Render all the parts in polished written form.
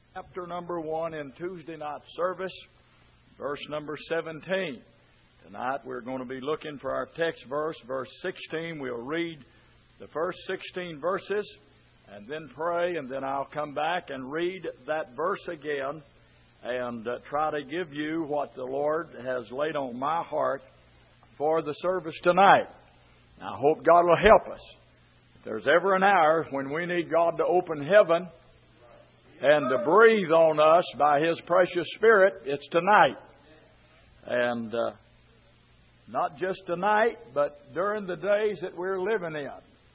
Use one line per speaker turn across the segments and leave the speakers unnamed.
Chapter number 1 in Tuesday night service, verse number 17. Tonight we're going to be looking for our text verse, verse 16. We'll read the first 16 verses and then pray, and then I'll come back and read that verse again and try to give you what the Lord has laid on my heart for the service tonight. I hope God will help us. If there's ever an hour when we need God to open heaven and to breathe on us by His precious Spirit, it's tonight. And not just tonight, but during the days that we're living in.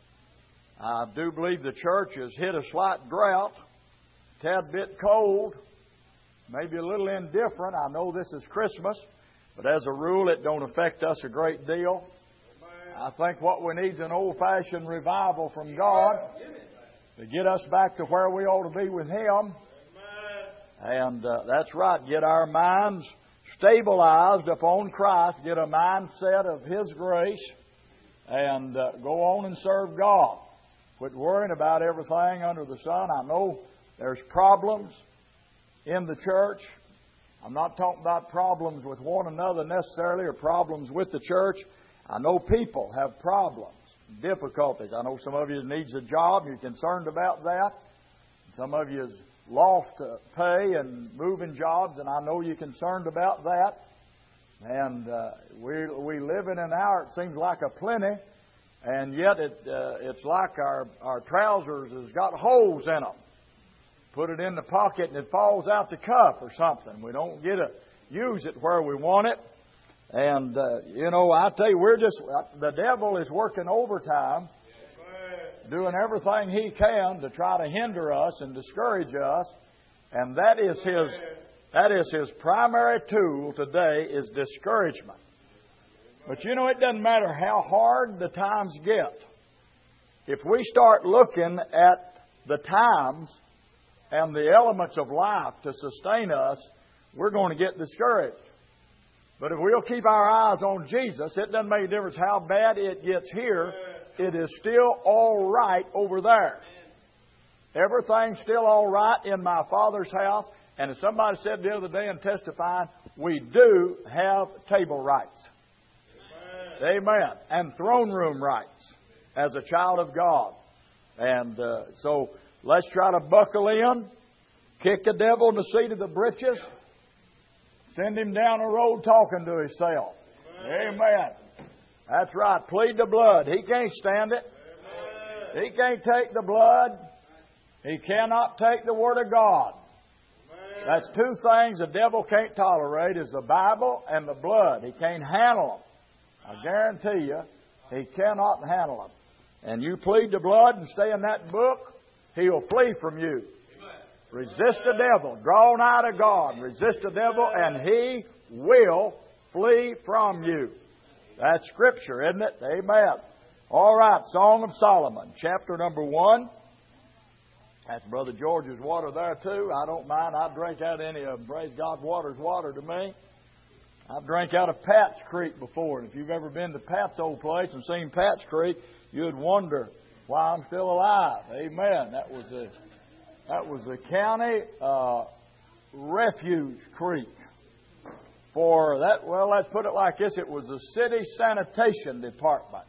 I do believe the church has hit a slight drought, a tad bit cold, maybe a little indifferent. I know this is Christmas, but as a rule it don't affect us a great deal. I think what we need is an old-fashioned revival from God to get us back to where we ought to be with Him. And that's right, get our minds stabilized upon Christ, get a mindset of His grace, and go on and serve God. Quit worrying about everything under the sun. I know there's problems in the church. I'm not talking about problems with one another necessarily or problems with the church. I know people have problems, difficulties. I know some of you needs a job. You're concerned about that. Some of you has lost pay and moving jobs, and I know you're concerned about that. And we live in an hour, it seems like a plenty, and yet it's like our trousers has got holes in them. Put it in the pocket and it falls out the cuff or something. We don't get to use it where we want it. And, I tell you, the devil is working overtime, doing everything he can to try to hinder us and discourage us. And that is his primary tool today is discouragement. But it doesn't matter how hard the times get. If we start looking at the times and the elements of life to sustain us, we're going to get discouraged. But if we'll keep our eyes on Jesus, it doesn't make a difference how bad it gets here. It is still all right over there. Everything's still all right in my Father's house. And as somebody said the other day in testifying, we do have table rights. Amen. And throne room rights as a child of God. And so let's try to buckle in, kick the devil in the seat of the britches, send him down the road talking to himself. Amen. That's right. Plead the blood. He can't stand it. He can't take the blood. He cannot take the Word of God. That's two things the devil can't tolerate is the Bible and the blood. He can't handle them. I guarantee you, he cannot handle them. And you plead the blood and stay in that book, he'll flee from you. Resist the devil. Draw nigh to God. Resist the devil and he will flee from you. That's Scripture, isn't it? Amen. All right, Song of Solomon, chapter number 1. That's Brother George's water there too. I don't mind. I drink out of any of them. Praise God, water's water to me. I've drank out of Pat's Creek before. And if you've ever been to Pat's old place and seen Pat's Creek, you'd wonder why I'm still alive. Amen. That was the county refuge creek. For that, let's put it like this. It was the city sanitation department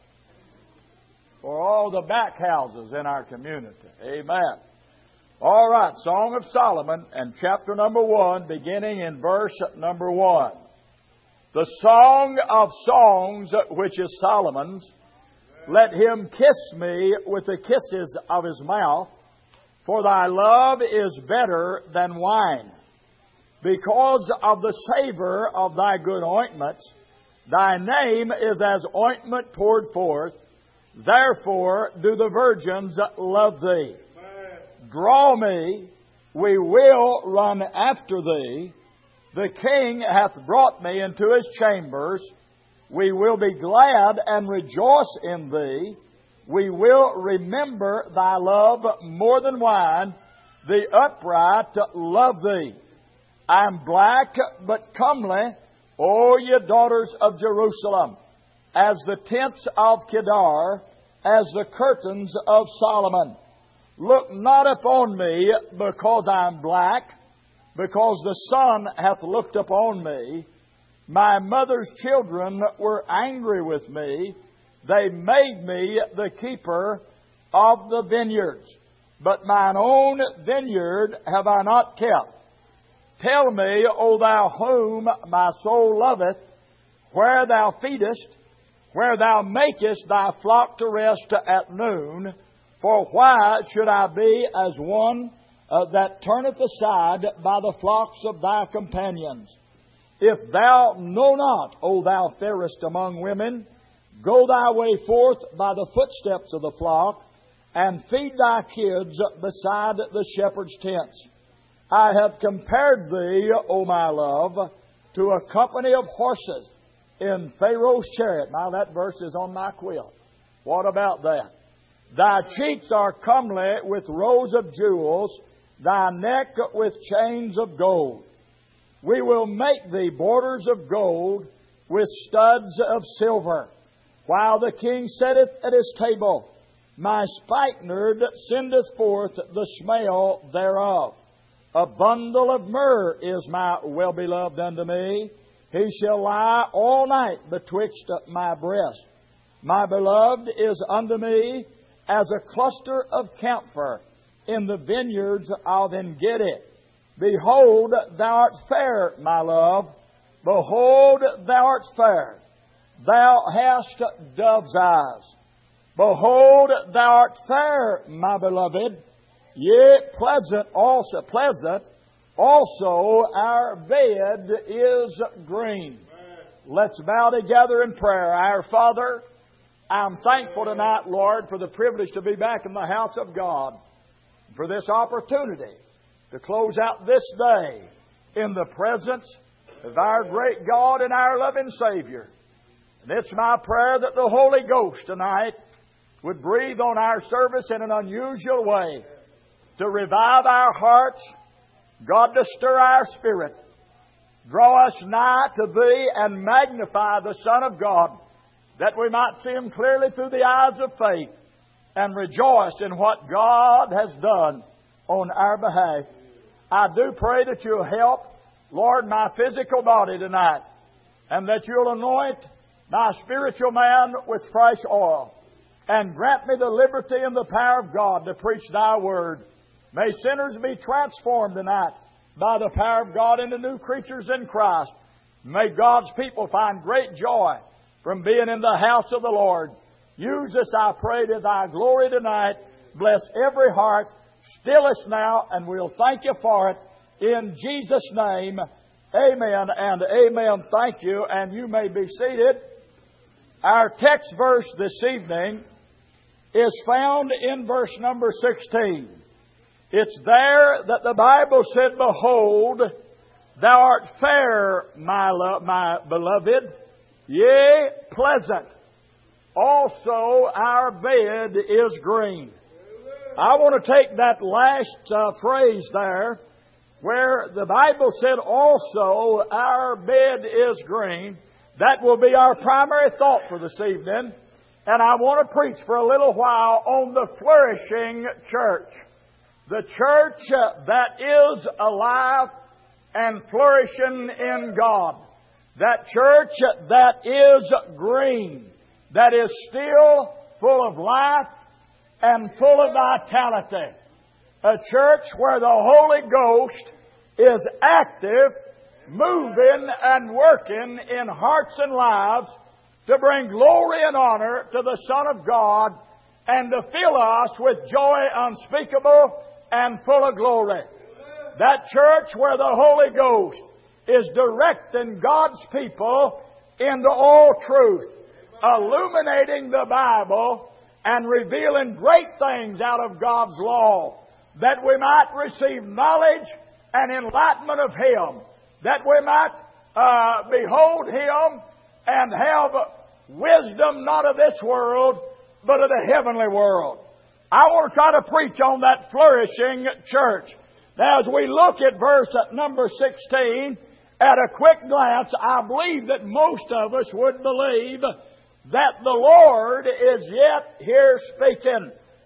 for all the back houses in our community. Amen. All right, Song of Solomon and chapter number 1, beginning in verse number 1. The Song of Songs, which is Solomon's, let him kiss me with the kisses of his mouth, for thy love is better than wine. Because of the savor of thy good ointments, thy name is as ointment poured forth. Therefore do the virgins love thee. Draw me, we will run after thee. The king hath brought me into his chambers. We will be glad and rejoice in thee. We will remember thy love more than wine. The upright love thee. I am black but comely, O ye daughters of Jerusalem, as the tents of Kedar, as the curtains of Solomon. Look not upon me because I am black, because the sun hath looked upon me. My mother's children were angry with me. They made me the keeper of the vineyards. But mine own vineyard have I not kept. Tell me, O thou whom my soul loveth, where thou feedest, where thou makest thy flock to rest at noon. For why should I be as one that turneth aside by the flocks of thy companions? If thou know not, O thou fairest among women, go thy way forth by the footsteps of the flock, and feed thy kids beside the shepherd's tents. I have compared thee, O my love, to a company of horses in Pharaoh's chariot. Now that verse is on my quilt. What about that? Thy cheeks are comely with rows of jewels, thy neck with chains of gold. We will make thee borders of gold with studs of silver. While the king sitteth at his table, my spikenard sendeth forth the smell thereof. A bundle of myrrh is my well-beloved unto me. He shall lie all night betwixt my breasts. My beloved is unto me as a cluster of camphor in the vineyards of En-gedi. Behold, thou art fair, my love. Behold, thou art fair. Thou hast dove's eyes. Behold, thou art fair, my beloved. Yea, pleasant also our bed is green. Let's bow together in prayer. Our Father, I'm thankful tonight, Lord, for the privilege to be back in the house of God, for this opportunity to close out this day in the presence of our great God and our loving Savior. And it's my prayer that the Holy Ghost tonight would breathe on our service in an unusual way to revive our hearts, God, to stir our spirit, draw us nigh to Thee and magnify the Son of God, that we might see Him clearly through the eyes of faith and rejoice in what God has done on our behalf. I do pray that You'll help, Lord, my physical body tonight, and that You'll anoint my spiritual man with fresh oil, and grant me the liberty and the power of God to preach Thy Word. May sinners be transformed tonight by the power of God into new creatures in Christ. May God's people find great joy from being in the house of the Lord. Use us, I pray, to Thy glory tonight. Bless every heart. Still us now, and we'll thank You for it. In Jesus' name, amen and amen. Thank you, and you may be seated. Our text verse this evening is found in verse number 16. It's there that the Bible said, Behold, thou art fair, my beloved, yea, pleasant. Also our bed is green. I want to take that last phrase there, where the Bible said, Also our bed is green. That will be our primary thought for this evening. And I want to preach for a little while on the flourishing church. The church that is alive and flourishing in God. That church that is green. That is still full of life and full of vitality. A church where the Holy Ghost is active, moving and working in hearts and lives to bring glory and honor to the Son of God and to fill us with joy unspeakable and full of glory. That church where the Holy Ghost is directing God's people into all truth, illuminating the Bible and revealing great things out of God's law, that we might receive knowledge and enlightenment of Him, that we might behold Him and have wisdom not of this world, but of the heavenly world. I want to try to preach on that flourishing church. Now, as we look at verse number 16, at a quick glance, I believe that most of us would believe that the Lord is yet here speaking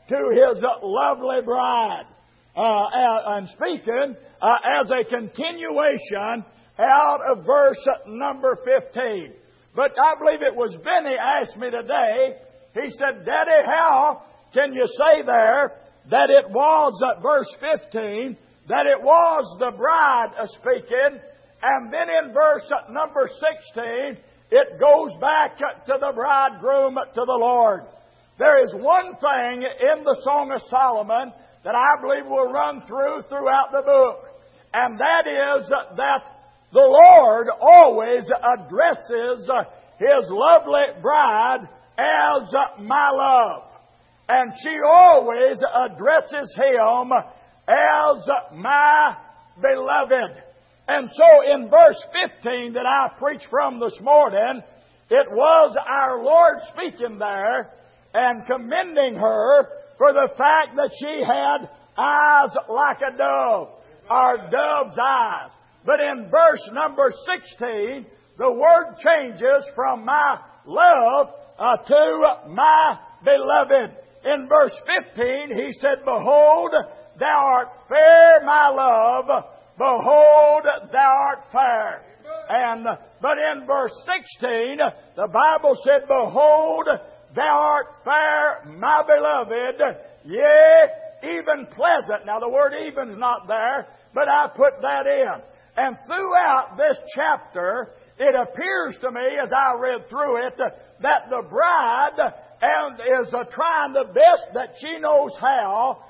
to His lovely bride. And speaking as a continuation out of verse number 15. But I believe it was Benny asked me today, he said, Daddy, how can you say there that it was, verse 15, that it was the bride speaking, and then in verse number 16, it goes back to the bridegroom, to the Lord. There is one thing in the Song of Solomon that I believe will run throughout the book, and that is that the Lord always addresses His lovely bride as my love. And she always addresses Him as my beloved. And so in verse 15 that I preached from this morning, it was our Lord speaking there and commending her for the fact that she had eyes like a dove, or dove's eyes. But in verse number 16, the word changes from my love to my beloved. In verse 15, he said, Behold, thou art fair, my love. Behold, thou art fair. But in verse 16, the Bible said, Behold, thou art fair, my beloved, yea, even pleasant. Now the word even's not there, but I put that in. And throughout this chapter, it appears to me, as I read through it, that the bride is trying the best that she knows how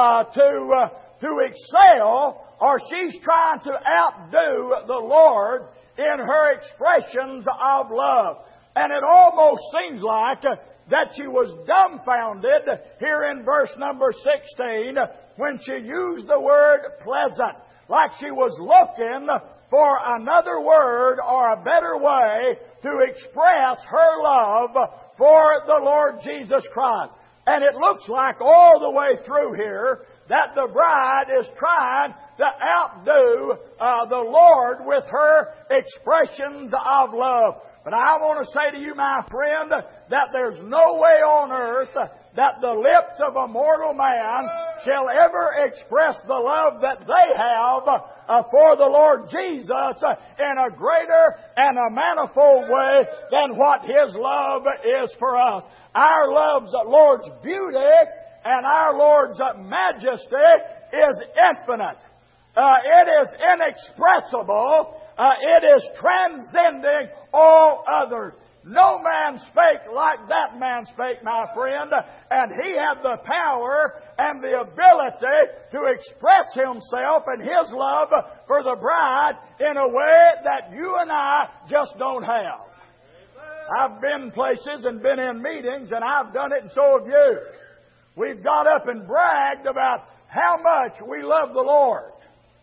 to excel, or she's trying to outdo the Lord in her expressions of love. And it almost seems like that she was dumbfounded here in verse number 16 when she used the word pleasant, like she was looking for another word or a better way to express her love for the Lord Jesus Christ. And it looks like all the way through here that the bride is trying to outdo the Lord with her expressions of love. But I want to say to you, my friend, that there's no way on earth that the lips of a mortal man shall ever express the love that they have for the Lord Jesus in a greater and a manifold way than what His love is for us. Our Lord's beauty and our Lord's majesty is infinite. It is inexpressible. It is transcending all others. No man spake like that man spake, my friend, and he had the power and the ability to express himself and his love for the bride in a way that you and I just don't have. I've been places and been in meetings, and I've done it, and so have you. We've got up and bragged about how much we love the Lord.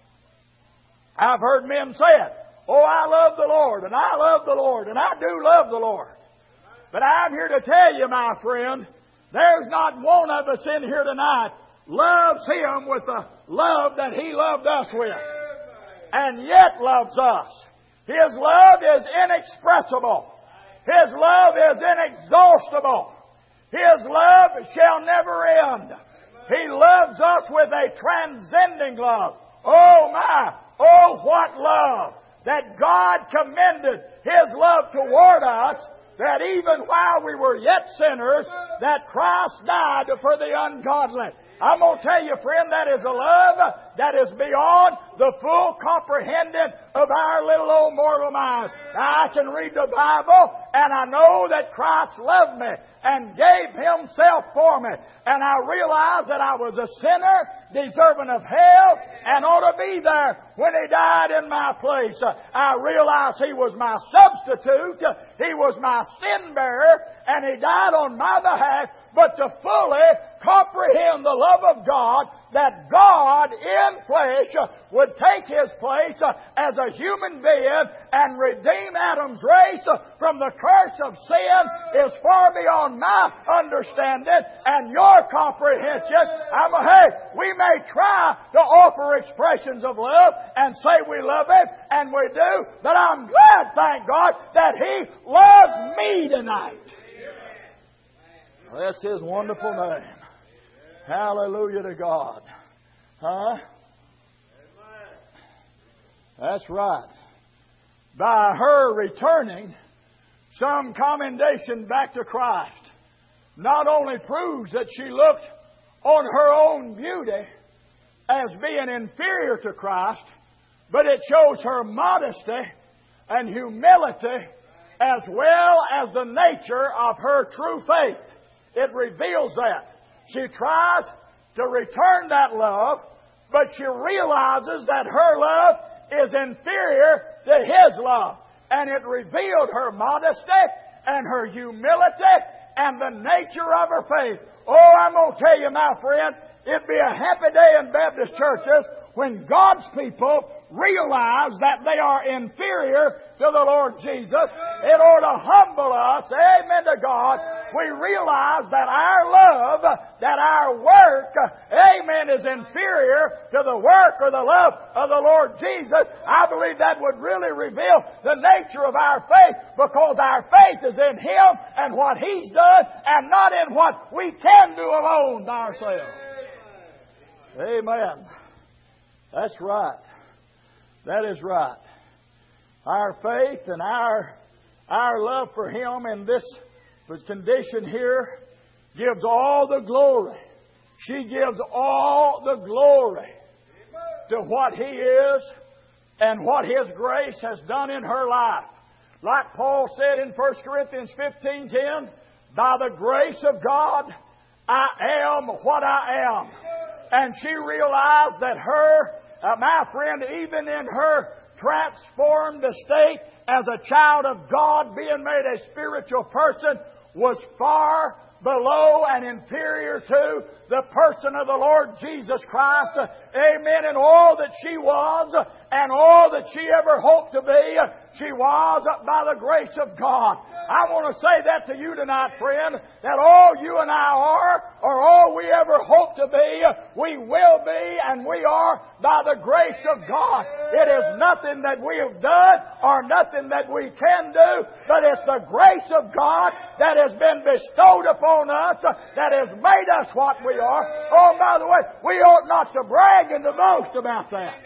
I've heard men say it. Oh, I love the Lord, and I love the Lord, and I do love the Lord. But I'm here to tell you, my friend, there's not one of us in here tonight loves Him with the love that He loved us with, and yet loves us. His love is inexpressible. His love is inexhaustible. His love shall never end. He loves us with a transcending love. Oh my! Oh, what love! That God commended His love toward us, that even while we were yet sinners, that Christ died for the ungodly. I'm going to tell you, friend, that is a love that is beyond the full comprehending of our little old mortal minds. Now, I can read the Bible, and I know that Christ loved me and gave Himself for me. And I realized that I was a sinner, deserving of hell, and ought to be there when He died in my place. I realized He was my substitute. He was my sin bearer, and He died on my behalf. But to fully comprehend the love of God, that God in flesh would take His place as a human being and redeem Adam's race from the curse of sin is far beyond my understanding and your comprehension. We may try to offer expressions of love and say we love Him, and we do, but I'm glad, thank God, that He loves me tonight. Bless His wonderful name. Hallelujah to God. Huh? That's right. By her returning, some commendation back to Christ not only proves that she looked on her own beauty as being inferior to Christ, but it shows her modesty and humility as well as the nature of her true faith. It reveals that. She tries to return that love, but she realizes that her love is inferior to His love. And it revealed her modesty and her humility and the nature of her faith. Oh, I'm going to tell you, my friend, it'd be a happy day in Baptist churches when God's people realize that they are inferior to the Lord Jesus. It ought to humble us. Amen to God. We realize that our love, that our work, amen, is inferior to the work or the love of the Lord Jesus. I believe that would really reveal the nature of our faith, because our faith is in Him and what He's done, and not in what we can do alone by ourselves. Amen. That's right. That is right. Our faith and our love for Him in this condition here gives all the glory. She gives all the glory to what He is and what His grace has done in her life. Like Paul said in 1 Corinthians 15:10, by the grace of God, I am what I am. And she realized that my friend, even in her transformed state as a child of God, being made a spiritual person, was far below and inferior to the person of the Lord Jesus Christ. Amen. And all that she was and all that she ever hoped to be, she was by the grace of God. I want to say that to you tonight, friend, that all you and I are, or all we ever hope to be, we will be and we are by the grace of God. It is nothing that we have done or nothing that we can do, but it's the grace of God that has been bestowed upon us that has made us what we are. Oh, by the way, we ought not to brag and to boast about that.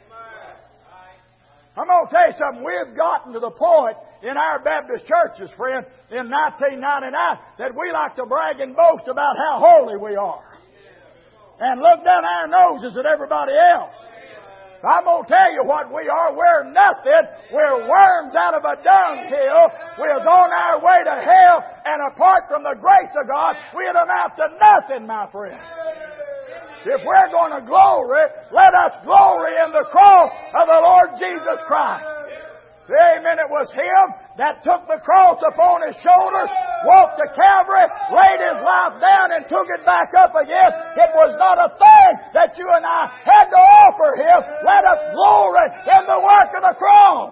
I'm going to tell you something. We've gotten to the point in our Baptist churches, friend, in 1999, that we like to brag and boast about how holy we are. And look down our noses at everybody else. I'm going to tell you what we are. We're nothing. We're worms out of a dunghill. We're on our way to hell. And apart from the grace of God, we'd amount to nothing, my friend. If we're going to glory, let us glory in the cross of the Lord Jesus Christ. Amen. It was Him that took the cross upon His shoulders, walked to Calvary, laid His life down and took it back up again. It was not a thing that you and I had to offer Him. Let us glory in the work of the cross.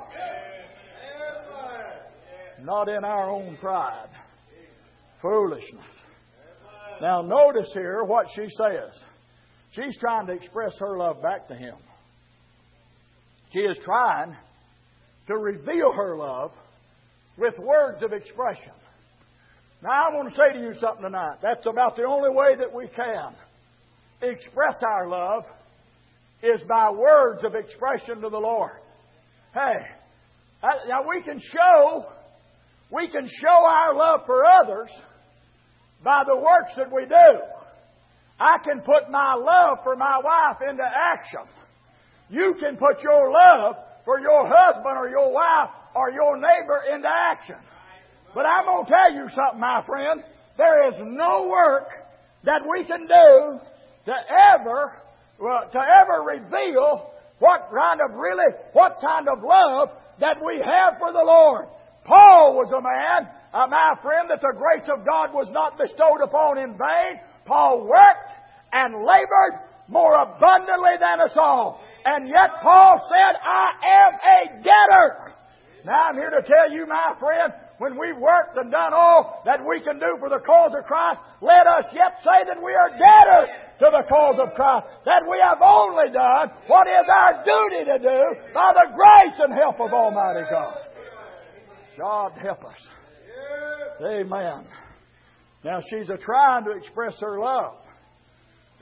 Not in our own pride. Foolishness. Now notice here what she says. She's trying to express her love back to Him. She is trying to reveal her love with words of expression. Now I want to say to you something tonight. That's about the only way that we can express our love is by words of expression to the Lord. Hey, now we can show our love for others by the works that we do. I can put my love for my wife into action. You can put your love for your husband or your wife or your neighbor into action. But I'm going to tell you something, my friend. There is no work that we can do to ever reveal what kind of love that we have for the Lord. Paul was a man, my friend, that the grace of God was not bestowed upon in vain. Paul worked and labored more abundantly than us all. And yet Paul said, I am a debtor. Now I'm here to tell you, my friend, when we've worked and done all that we can do for the cause of Christ, let us yet say that we are debtors to the cause of Christ. That we have only done what is our duty to do by the grace and help of Almighty God. God help us. Amen. Now she's trying to express her love.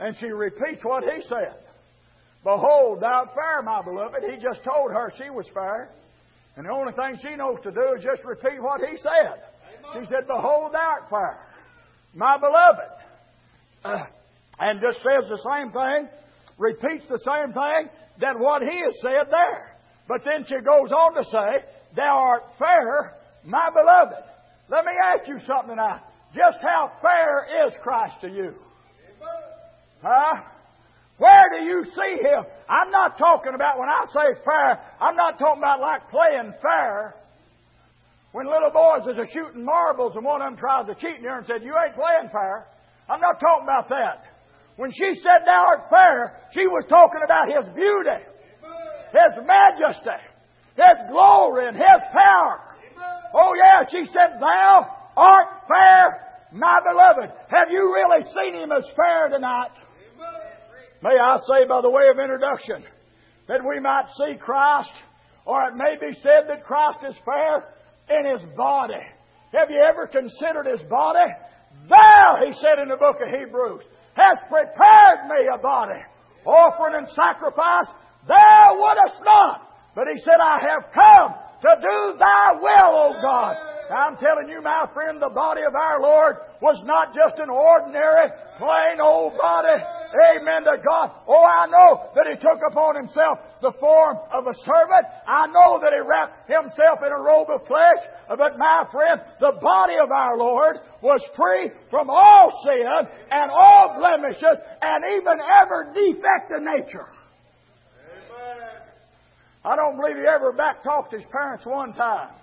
And she repeats what He said. Behold, thou art fair, my beloved. He just told her she was fair. And the only thing she knows to do is just repeat what He said. She said, behold, thou art fair, my beloved. And just says the same thing, repeats the same thing that what He has said there. But then she goes on to say, thou art fair, my beloved. Let me ask you something now. Just how fair is Christ to you? Huh? Where do you see Him? I'm not talking about, when I say fair, I'm not talking about like playing fair. When little boys is shooting marbles and one of them tries to cheat in here and said, you ain't playing fair. I'm not talking about that. When she said thou art fair, she was talking about His beauty, His majesty, His glory, and His power. Oh yeah, she said, thou art fair, my beloved. Have you really seen Him as fair tonight? May I say by the way of introduction that we might see Christ, or it may be said that Christ is fair in His body. Have you ever considered His body? Thou, He said in the book of Hebrews, hast prepared me a body, offering and sacrifice. Thou wouldest not. But He said, I have come to do Thy will, O God. I'm telling you, my friend, the body of our Lord was not just an ordinary, plain old body. Amen to God. Oh, I know that He took upon Himself the form of a servant. I know that He wrapped Himself in a robe of flesh. But my friend, the body of our Lord was free from all sin and all blemishes and even every defect of nature. Amen. I don't believe He ever backtalked His parents one time.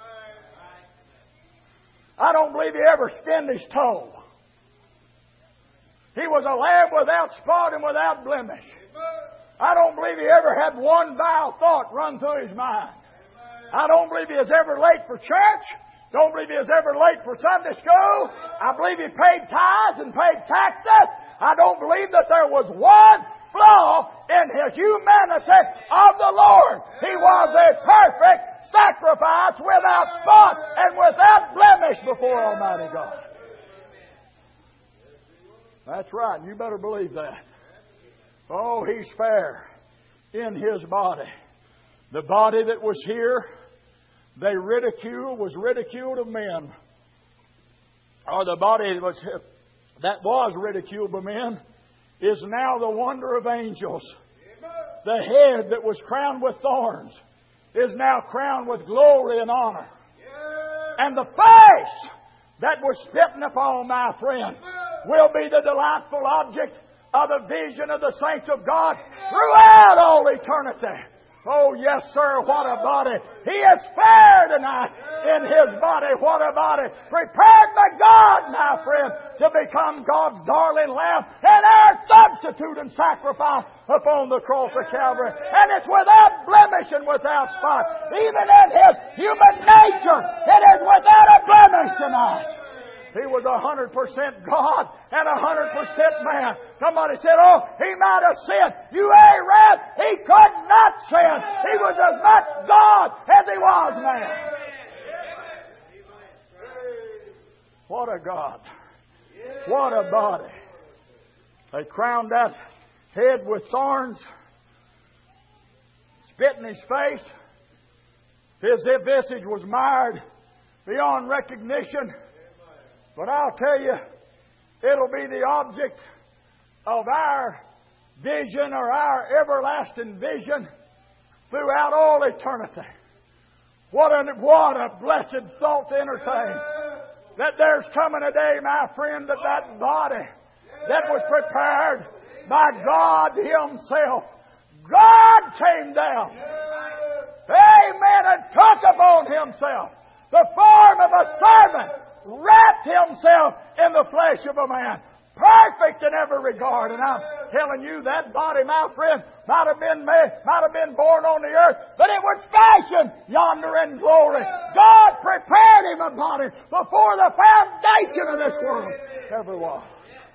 I don't believe He ever skinned His toe. He was a lamb without spot and without blemish. I don't believe He ever had one vile thought run through His mind. I don't believe He was ever late for church. Don't believe He was ever late for Sunday school. I believe He paid tithes and paid taxes. I don't believe that there was one flaw in His humanity of the Lord. He was a perfect sacrifice without spot and without blemish before Almighty God. That's right. You better believe that. Oh, He's fair in His body. The body that was here, was ridiculed of men. Or the body that was ridiculed by men is now the wonder of angels. The head that was crowned with thorns is now crowned with glory and honor. And the face that was spitting upon, my friend, will be the delightful object of the vision of the saints of God throughout all eternity. Oh, yes, sir, what a body. He is fair tonight in His body. What a body. Prepared by God, my friend, to become God's darling lamb and our substitute and sacrifice upon the cross of Calvary. And it's without blemish and without spot. Even in His human nature, it is without a blemish tonight. He was 100% God and 100% man. Somebody said, oh, He might have sinned. You ain't right. He could not sin. He was as much God as He was man. What a God. What a body. They crowned that head with thorns, spit in His face. His visage was marred beyond recognition. But I'll tell you, it'll be the object of our vision or our everlasting vision throughout all eternity. What a blessed thought to entertain. That there's coming a day, my friend, that body that was prepared by God Himself, God came down, amen, and took upon Himself the form of a servant, wrapped Himself in the flesh of a man, perfect in every regard. And I'm telling you, that body, my friend, might have been born on the earth, but it was fashioned yonder in glory. God prepared Him a body before the foundation of this world ever was.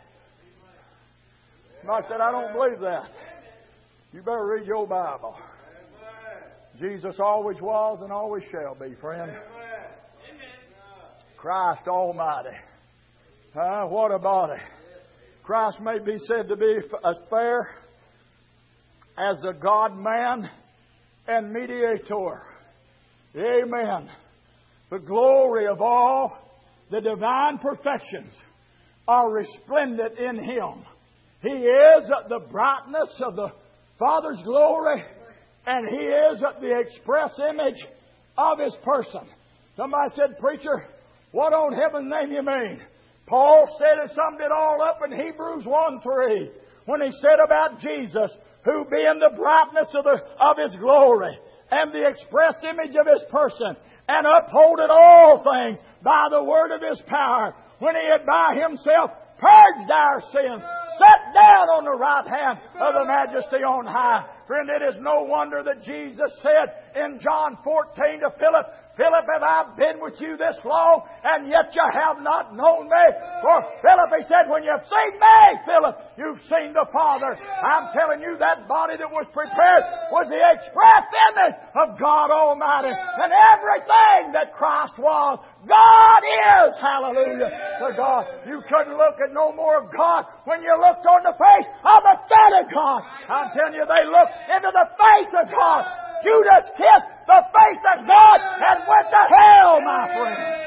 Somebody said, I don't believe that. You better read your Bible. Jesus always was and always shall be, friend. Christ Almighty. What a body. Christ may be said to be as fair as the God-man and mediator. Amen. The glory of all the divine perfections are resplendent in Him. He is the brightness of the Father's glory, and He is the express image of His person. Somebody said, "Preacher, what on heaven's name you mean?" Paul said and summed it all up in Hebrews 1:3 when he said about Jesus, who being the brightness of His glory and the express image of His person, and upholding all things by the word of His power, when He had by Himself purged our sins, sat down on the right hand of the Majesty on high. Friend, it is no wonder that Jesus said in John 14 to Philip, "Philip, have I been with you this long, and yet you have not known me?" For Philip, He said, "When you've seen me, Philip, you've seen the Father." I'm telling you, that body that was prepared was the express image of God Almighty. And everything that Christ was, God is. Hallelujah to God. You couldn't look at no more of God when you looked on the face of the Son of God. I'm telling you, they looked into the face of God. Judas kissed the face of God and went to hell, my friend.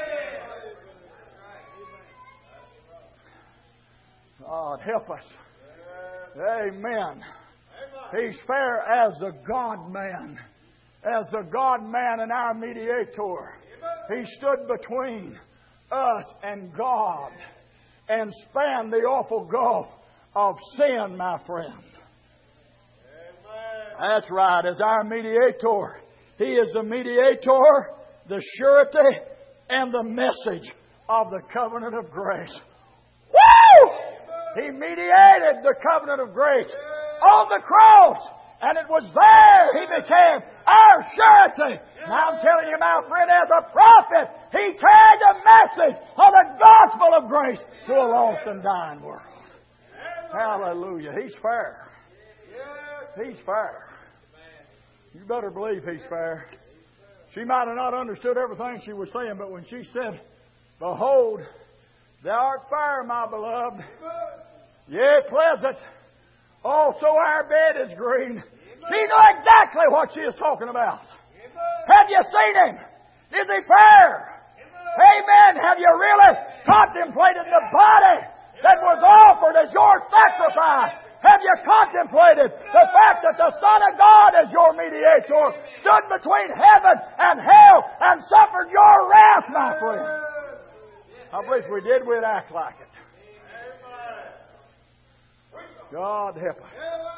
God help us. Amen. He's fair as the God-man. As the God-man and our mediator. He stood between us and God and spanned the awful gulf of sin, my friend. That's right. As our mediator, He is the mediator, the surety, and the message of the covenant of grace. Woo! He mediated the covenant of grace on the cross. And it was there He became our surety. And I'm telling you, my friend, as a prophet, He carried the message of the gospel of grace to a lost and dying world. Hallelujah. He's fair. He's fair. You better believe He's fair. She might have not understood everything she was saying, but when she said, "Behold, thou art fair, my beloved, yea, pleasant. Also our bed is green." She knew exactly what she was talking about. Have you seen Him? Is He fair? Amen. Have you really contemplated the body that was offered as your sacrifice? Have you contemplated the fact that the Son of God as your mediator stood between heaven and hell and suffered your wrath, my friend? I believe if we did, we'd act like it. God help us.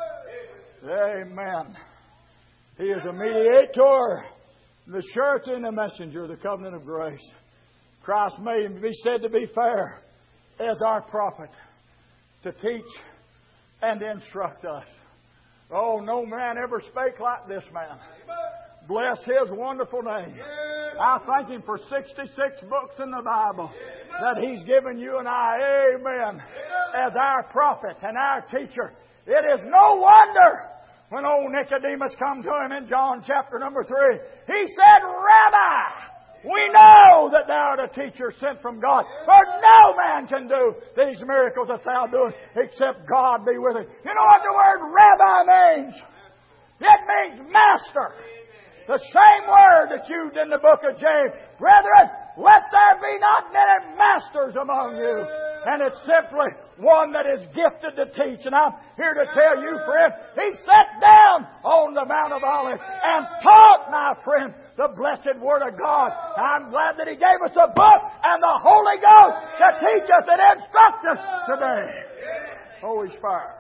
Amen. He is a mediator, the surety and the messenger of the covenant of grace. Christ may be said to be fair as our prophet to teach and instruct us. Oh, no man ever spake like this man. Bless His wonderful name. I thank Him for 66 books in the Bible that He's given you and I, amen, as our prophet and our teacher. It is no wonder when old Nicodemus come to Him in John chapter number 3. He said, "Rabbi, we know that Thou art a teacher sent from God, for no man can do these miracles that Thou doest except God be with Thee." You know what the word rabbi means? It means master. The same word that's used in the book of James. "Brethren, let there be not many masters among you." And it's simply one that is gifted to teach. And I'm here to tell you, friend, He sat down on the Mount of Olives and taught, my friend, the blessed Word of God. I'm glad that He gave us a book and the Holy Ghost to teach us and instruct us today. Oh, He's fair.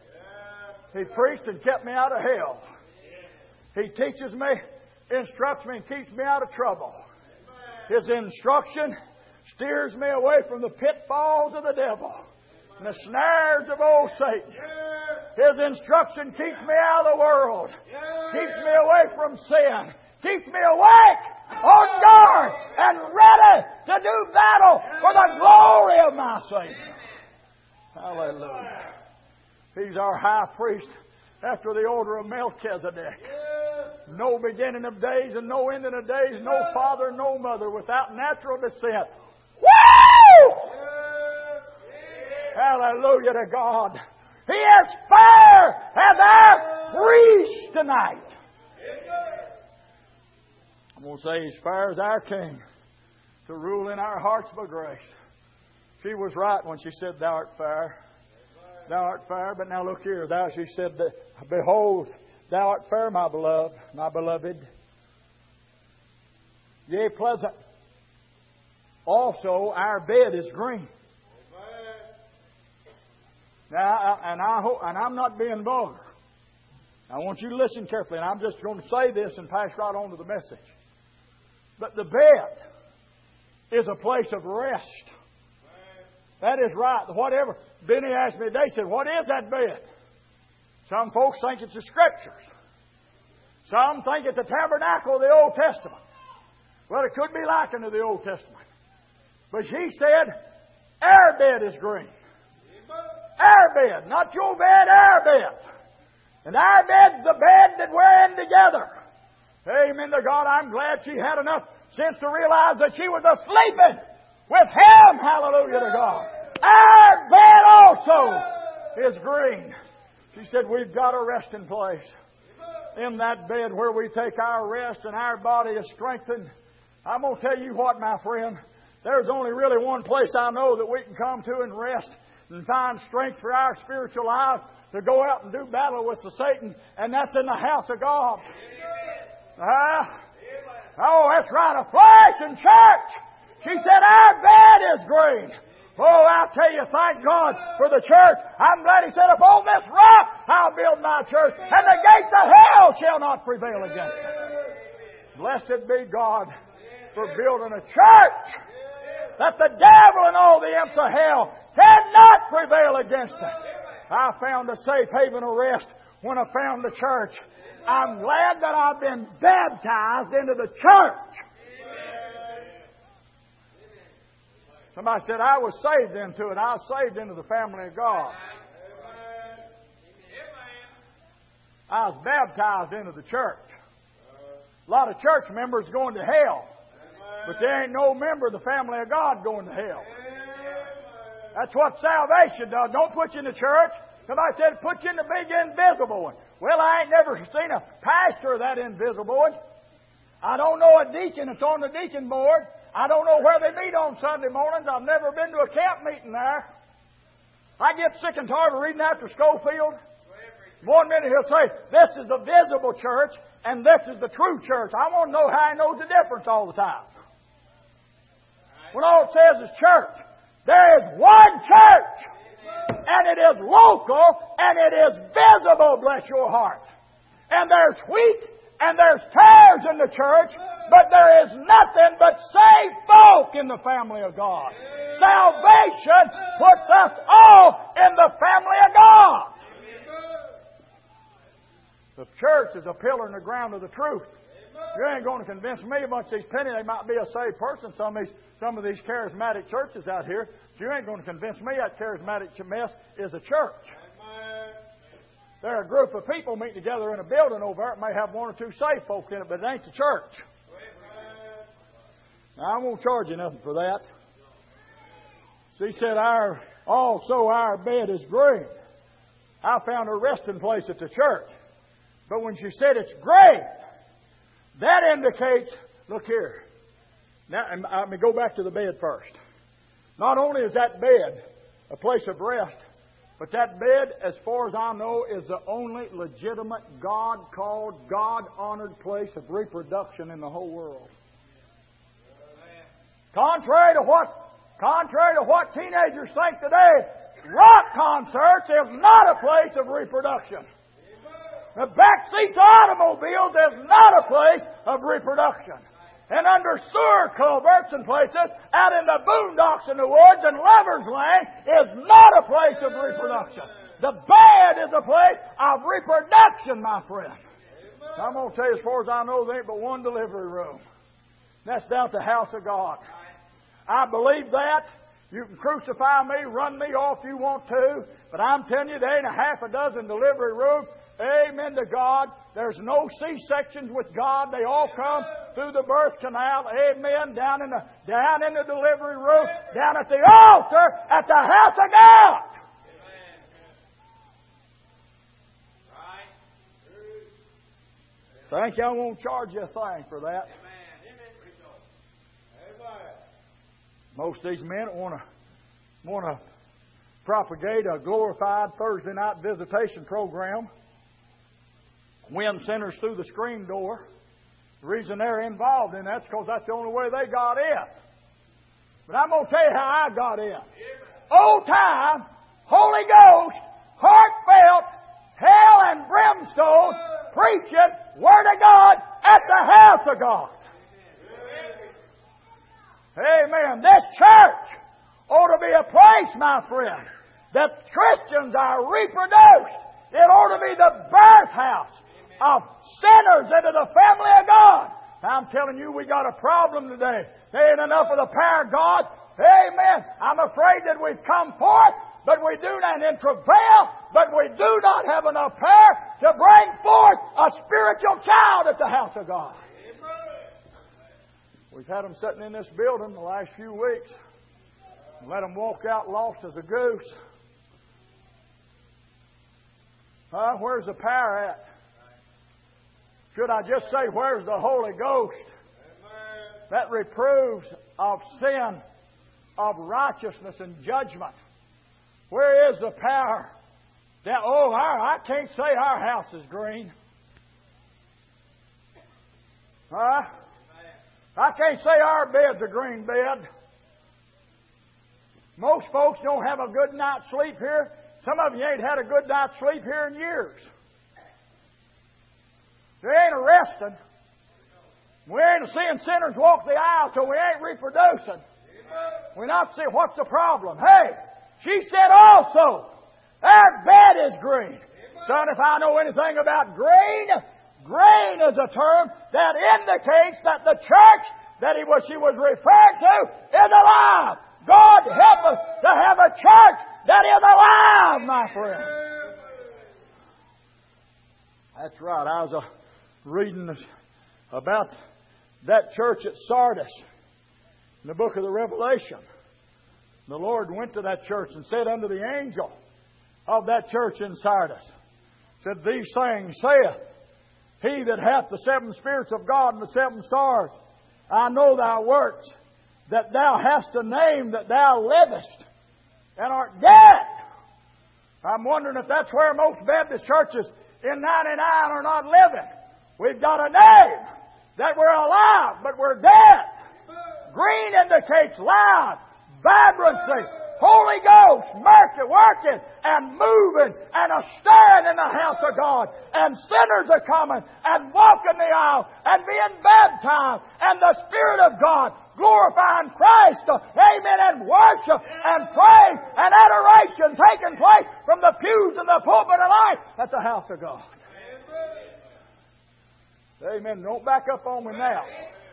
He preached and kept me out of hell. He teaches me, instructs me, and keeps me out of trouble. His instruction steers me away from the pitfalls of the devil and the snares of old Satan. His instruction keeps me out of the world, keeps me away from sin, keeps me awake, on guard, and ready to do battle for the glory of my Savior. Hallelujah. He's our high priest after the order of Melchizedek. No beginning of days and no ending of days, no father, no mother, without natural descent. Woo! Hallelujah to God. He is fair as our priest tonight. I'm going to say He's fair as our King to rule in our hearts by grace. She was right when she said, Thou art fair. Thou art fair. But now look here. She said, Behold, Thou art fair, my beloved. Yea, pleasant. Also, our bed is green. Now, and I'm not being vulgar. I want you to listen carefully, and I'm just going to say this and pass right on to the message. But the bed is a place of rest. That is right. Whatever. Benny asked me today, said, what is that bed? Some folks think it's the Scriptures. Some think it's the tabernacle of the Old Testament. Well, it could be likened to the Old Testament. But she said, our bed is green. Our bed. Not your bed, our bed. And our bed's the bed that we're in together. Amen to God. I'm glad she had enough sense to realize that she was asleep with Him. Hallelujah to God. Our bed also is green. She said, we've got a resting place. In that bed where we take our rest and our body is strengthened. I'm going to tell you what, my friend. There's only really one place I know that we can come to and rest and find strength for our spiritual life to go out and do battle with the Satan, and that's in the house of God. Oh, that's right, a place in church. She said, our bed is green. Oh, I'll tell you, thank God for the church. I'm glad He said, upon this rock I'll build my church, and the gates of hell shall not prevail against it. Blessed be God for building a church that the devil and all the imps of hell cannot prevail against it. I found a safe haven of rest when I found the church. I'm glad that I've been baptized into the church. Somebody said, I was saved into it. I was saved into the family of God. I was baptized into the church. A lot of church members going to hell. But there ain't no member of the family of God going to hell. That's what salvation does. Don't put you in the church. Somebody said, put you in the big invisible one. Well, I ain't never seen a pastor of that invisible one. I don't know a deacon that's on the deacon board. I don't know where they meet on Sunday mornings. I've never been to a camp meeting there. I get sick and tired of reading after Schofield. One minute he'll say, this is the visible church and this is the true church. I want to know how he knows the difference all the time. When all it says is church, there is one church. And it is local and it is visible, bless your heart. And there's wheat and there's tares in the church, but there is nothing but saved folk in the family of God. Salvation puts us all in the family of God. The church is a pillar in the ground of the truth. You ain't going to convince me amongst these penny they might be a saved person. Some of these charismatic churches out here. You ain't going to convince me that charismatic mess is a church. There are a group of people meeting together in a building over there. It may have one or two saved folk in it, but it ain't the church. Now, I won't charge you nothing for that. She said, also our bed is green. I found a resting place at the church. But when she said it's green, that indicates, look here. Now, let me go back to the bed first. Not only is that bed a place of rest, but that bed, as far as I know, is the only legitimate God-called, God-honored place of reproduction in the whole world. Contrary to what teenagers think today, rock concerts is not a place of reproduction. The backseats of automobiles is not a place of reproduction. And under sewer culverts and places, out in the boondocks in the woods and Lover's Lane is not a place of reproduction. The bed is a place of reproduction, my friend. Now, I'm going to tell you, as far as I know, there ain't but one delivery room. That's down at the house of God. I believe that. You can crucify me, run me off if you want to, but I'm telling you, there ain't a half a dozen delivery rooms Amen to God. There's no C-sections with God. They all come through the birth canal. Amen. Down in the delivery room. Down at the altar at the house of God. Thank you. I won't charge you a thing for that. Most of these men want to propagate a glorified Thursday night visitation program, win sinners through the screen door. The reason they're involved in that's because that's the only way they got in. But I'm going to tell you how I got in. Old time, Holy Ghost, heartfelt, hell and brimstone, preaching Word of God at the house of God. Amen. This church ought to be a place, my friend, that Christians are reproduced. It ought to be the birth house of sinners into the family of God. I'm telling you, we got a problem today. There ain't enough of the power of God. Amen. I'm afraid that we've come forth, but we do not in travail, but we do not have enough power to bring forth a spiritual child at the house of God. We've had them sitting in this building the last few weeks. Let them walk out lost as a goose. Where's the power at? Should I just say, where's the Holy Ghost? That reproves of sin, of righteousness and judgment. Where is the power? That, I can't say our house is green. I can't say our bed's a green bed. Most folks don't have a good night's sleep here. Some of you ain't had a good night's sleep here in years. They ain't arresting. We ain't seeing sinners walk the aisle, so we ain't reproducing. We're not seeing what's the problem. Hey, she said also, our bed is green. Son, if I know anything about green, green is a term that indicates that the church that she was referring to is alive. God help us to have a church that is alive, my friend. That's right. I was reading about that church at Sardis in the book of the Revelation. The Lord went to that church and said unto the angel of that church in Sardis, said, These things saith He that hath the seven spirits of God and the seven stars. I know thy works, that thou hast a name, that thou livest and art dead. I'm wondering if that's where most Baptist churches in 99 are not living. We've got a name that we're alive, but we're dead. Green indicates life, vibrancy, Holy Ghost, mercy, working and moving and a stirring in the house of God. And sinners are coming and walking the aisle and being baptized. And the Spirit of God glorifying Christ. Amen. And worship and praise and adoration taking place from the pews and the pulpit of life at the house of God. Amen. Don't back up on me now.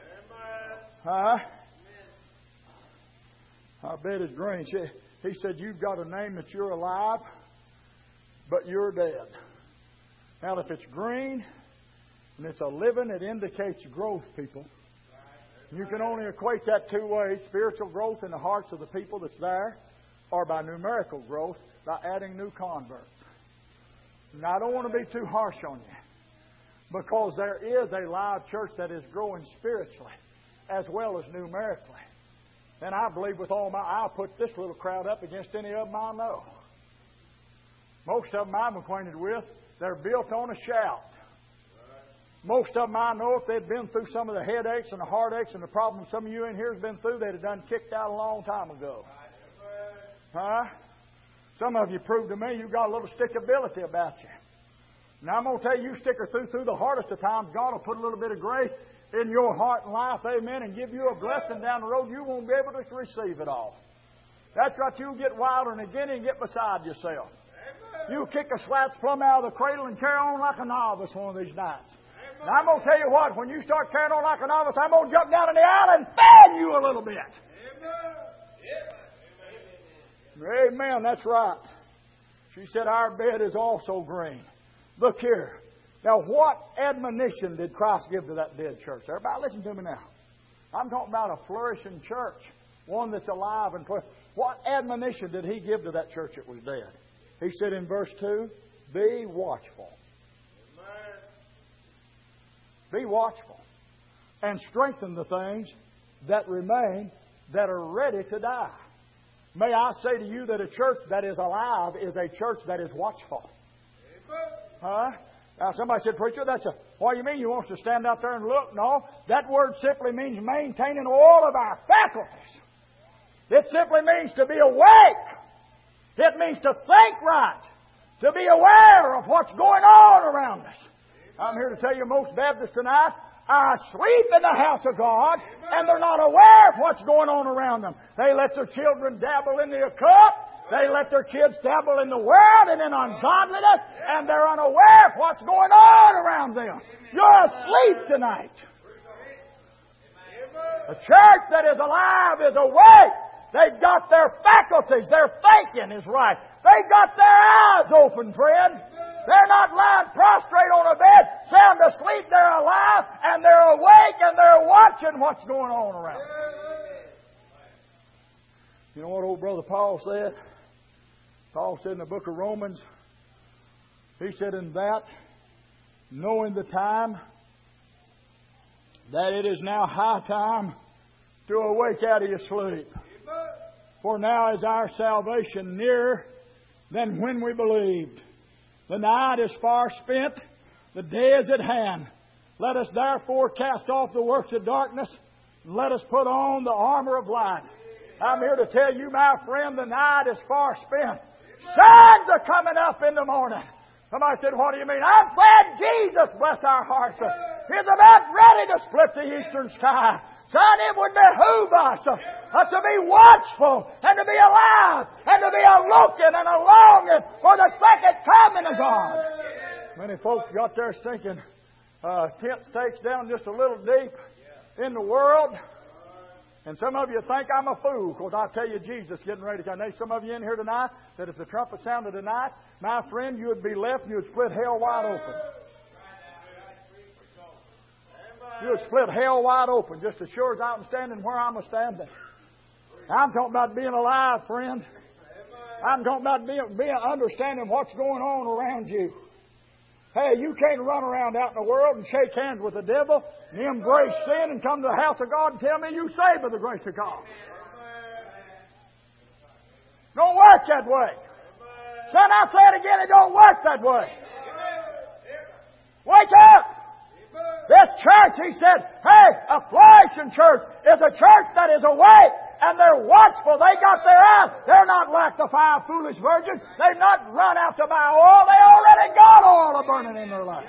Our bed is green. He said, you've got a name that you're alive, but you're dead. Now, if it's green and it's a living, it indicates growth, people. You can only equate that two ways. Spiritual growth in the hearts of the people that's there, or by numerical growth, by adding new converts. Now, I don't want to be too harsh on you, because there is a live church that is growing spiritually as well as numerically. And I believe with all I'll put this little crowd up against any of them I know. Most of them I'm acquainted with, they're built on a shout. Most of them I know, if they'd been through some of the headaches and the heartaches and the problems some of you in here has been through, they'd have done kicked out a long time ago. Some of you proved to me you've got a little stickability about you. Now I'm going to tell you, stick her through the hardest of times, God will put a little bit of grace in your heart and life, amen, and give you a blessing down the road. You won't be able to receive it all. That's right, you'll get wilder and again and get beside yourself. You'll kick a slats plumb out of the cradle and carry on like a novice one of these nights. Now I'm going to tell you what, when you start carrying on like a novice, I'm going to jump down in the aisle and fan you a little bit. Amen, that's right. She said, our bed is also green. Look here. Now, what admonition did Christ give to that dead church? Everybody, listen to me now. I'm talking about a flourishing church, one that's alive and flourishing. What admonition did He give to that church that was dead? He said in verse 2, be watchful. Be watchful. And strengthen the things that remain that are ready to die. May I say to you that a church that is alive is a church that is watchful. Huh? Now somebody said, preacher, what do you mean you want us to stand out there and look? No, that word simply means maintaining all of our faculties. It simply means to be awake. It means to think right. To be aware of what's going on around us. I'm here to tell you most Baptists tonight are asleep in the house of God and they're not aware of what's going on around them. They let their children dabble in the occult. They let their kids dabble in the world and in ungodliness, and they're unaware of what's going on around them. You're asleep tonight. A church that is alive is awake. They've got their faculties. Their thinking is right. They've got their eyes open, friend. They're not lying prostrate on a bed, sound asleep. They're alive, and they're awake, and they're watching what's going on around them. You know what old brother Paul said? Paul said in the book of Romans, he said, in that, knowing the time, that it is now high time to awake out of your sleep. For now is our salvation nearer than when we believed. The night is far spent, the day is at hand. Let us therefore cast off the works of darkness, and let us put on the armor of light. I'm here to tell you, my friend, the night is far spent. Suns are coming up in the morning. Somebody said, what do you mean? I'm glad Jesus, bless our hearts, is about ready to split the eastern sky. Son, it would behoove us to be watchful and to be alive and to be a looking and a longing for the second coming of God. Many folks got their stinking tent stakes down just a little deep in the world. And some of you think I'm a fool because I tell you Jesus getting ready to come. There's some of you in here tonight that if the trumpet sounded tonight, my friend, you would be left and you would split hell wide open. You would split hell wide open just as sure as I'm standing where I'm standing. I'm talking about being alive, friend. I'm talking about being understanding what's going on around you. Hey, you can't run around out in the world and shake hands with the devil and embrace sin and come to the house of God and tell me you saved by the grace of God. Don't work that way. Son, I'll say it again, it don't work that way. Wake up! This church, he said, hey, a flourishing church is a church that is awake and they're watchful. They got their eyes. They're not like the 5 foolish virgins. They've not run out to buy oil. They already got oil burning in their life.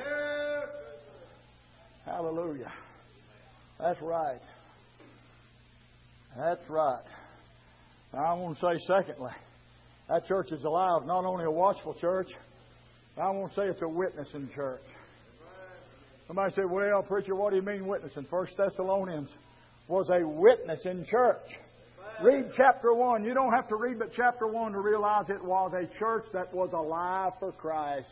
Hallelujah. That's right. That's right. Now, I want to say secondly, that church is alive, not only a watchful church, I want to say it's a witnessing church. Somebody said, well, preacher, what do you mean witnessing? 1 Thessalonians was a witnessing church. Read chapter 1. You don't have to read but chapter 1 to realize it was a church that was alive for Christ.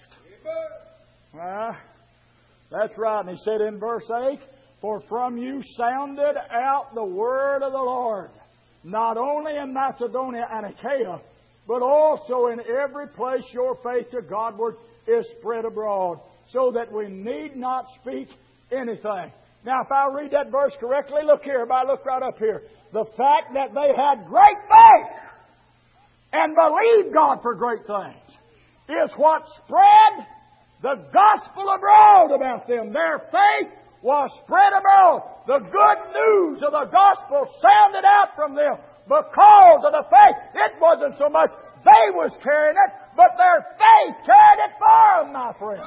That's right. And he said in verse 8, for from you sounded out the word of the Lord, not only in Macedonia and Achaia, but also in every place your faith to Godward is spread abroad, so that we need not speak anything. Now, if I read that verse correctly, look here. Everybody look right up here. The fact that they had great faith and believed God for great things is what spread the gospel abroad about them. Their faith was spread abroad. The good news of the gospel sounded out from them because of the faith. It wasn't so much they was carrying it, but their faith carried it for them, my friend.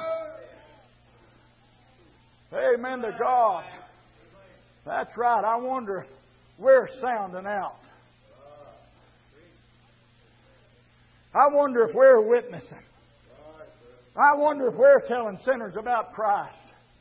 Amen to God. That's right. I wonder if we're sounding out. I wonder if we're witnessing. I wonder if we're telling sinners about Christ.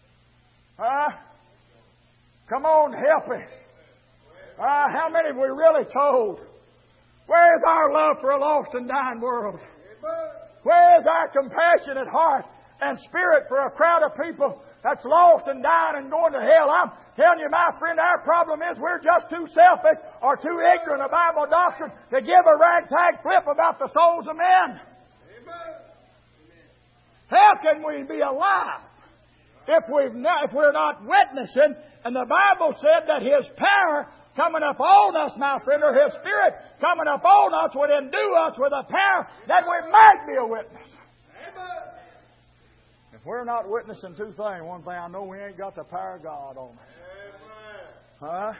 Come on, help me. How many have we really told? Where is our love for a lost and dying world? Where is our compassionate heart and spirit for a crowd of people that's lost and dying and going to hell. I'm telling you, my friend, our problem is we're just too selfish or too ignorant of Bible doctrine to give a ragtag flip about the souls of men. Amen. How can we be alive if we're not witnessing? And the Bible said that His power coming up on us, my friend, or His Spirit coming up on us would endue us with a power that we might be a witness. Amen. If we're not witnessing two things, one thing I know, we ain't got the power of God on us. Huh?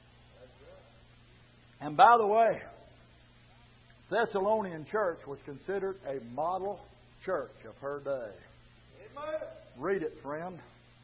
And by the way, Thessalonian church was considered a model church of her day. Amen. Read it, friend.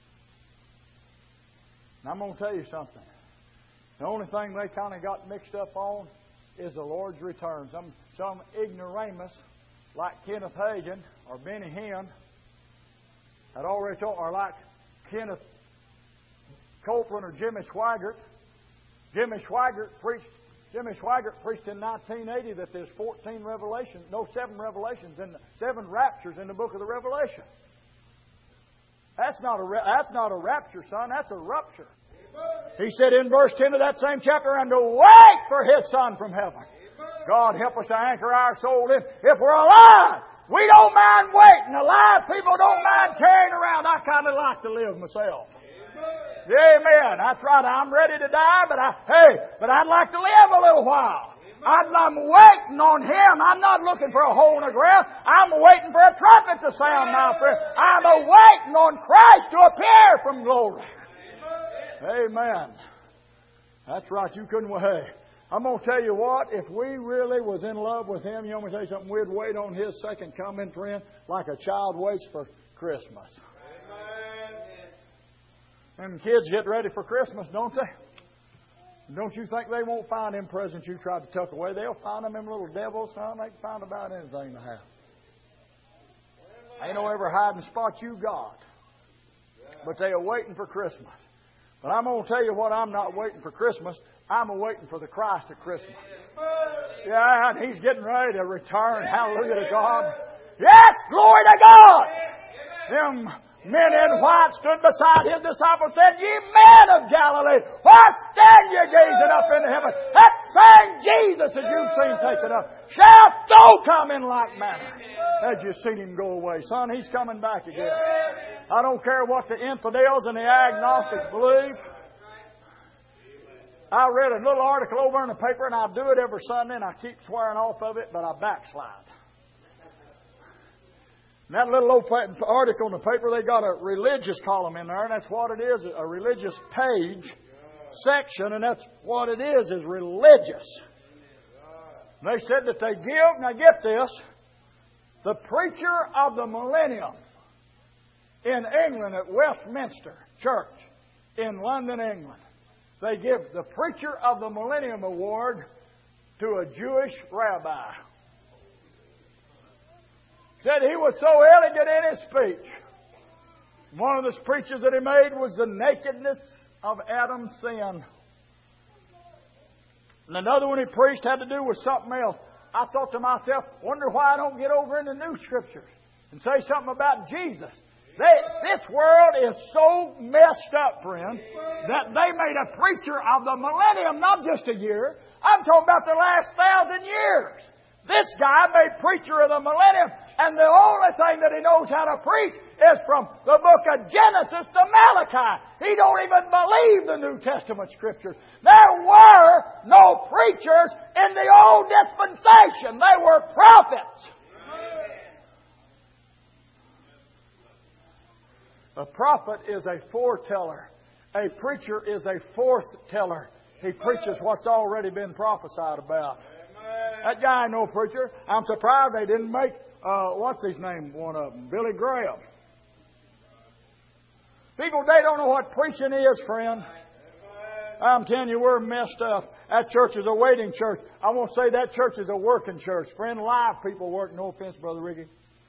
And I'm going to tell you something. The only thing they kind of got mixed up on is the Lord's return. Some ignoramus like Kenneth Hagin or Benny Hinn had already told, or like Kenneth Copeland or Jimmy Swaggart. Jimmy Swaggart preached in 1980 that there's 7 revelations, and 7 raptures in the book of the Revelation. That's not a rapture, son. That's a rupture. He said in verse 10 of that same chapter, and to wait for His Son from heaven. God help us to anchor our soul in. If we're alive, we don't mind waiting. Alive people don't mind carrying around. I kind of like to live myself. Amen. That's right. I'm ready to die, but I'd like to live a little while. I'm waiting on Him. I'm not looking for a hole in the ground. I'm waiting for a trumpet to sound, my friend. I'm waiting on Christ to appear from glory. Amen. That's right. You couldn't wait. I'm going to tell you what, if we really was in love with Him, you want me to tell you something, we'd wait on His second coming, friend, like a child waits for Christmas. Amen. Them kids get ready for Christmas, don't they? Don't you think they won't find them presents you tried to tuck away? They'll find them little devils, son. They can find about anything to have. Ain't no ever hiding spot you got. But they are waiting for Christmas. But I'm going to tell you what, I'm not waiting for Christmas. I'm waiting for the Christ at Christmas. Yeah, and He's getting ready to return. Hallelujah to God. Yes, glory to God. Them men in white stood beside His disciples and said, Ye men of Galilee, why stand ye gazing up into heaven? That same Jesus that you've seen taken up shall so come in like manner. As you seen Him go away. Son, He's coming back again. I don't care what the infidels and the agnostics believe. I read a little article over in the paper, and I do it every Sunday, and I keep swearing off of it, but I backslide. And that little old article in the paper, they got a religious column in there, and that's what it is, a religious page section, and that's what it is religious. And they said that they give, now get this, the preacher of the millennium in England at Westminster Church in London, England. They give the Preacher of the Millennium Award to a Jewish rabbi. Said he was so elegant in his speech. One of the speeches that he made was the nakedness of Adam's sin. And another one he preached had to do with something else. I thought to myself, wonder why I don't get over in the new scriptures and say something about Jesus. This world is so messed up, friend, that they made a preacher of the millennium, not just a year. I'm talking about the last 1,000 years. This guy made preacher of the millennium, and the only thing that he knows how to preach is from the book of Genesis to Malachi. He don't even believe the New Testament scriptures. There were no preachers in the old dispensation. They were prophets. A prophet is a foreteller. A preacher is a forth-teller. He preaches what's already been prophesied about. That guy ain't no preacher. I'm surprised they didn't make, what's his name, one of them, Billy Graham. People, they don't know what preaching is, friend. I'm telling you, we're messed up. That church is a waiting church. I won't say that church is a working church. Friend, live people work. No offense, Brother Ricky.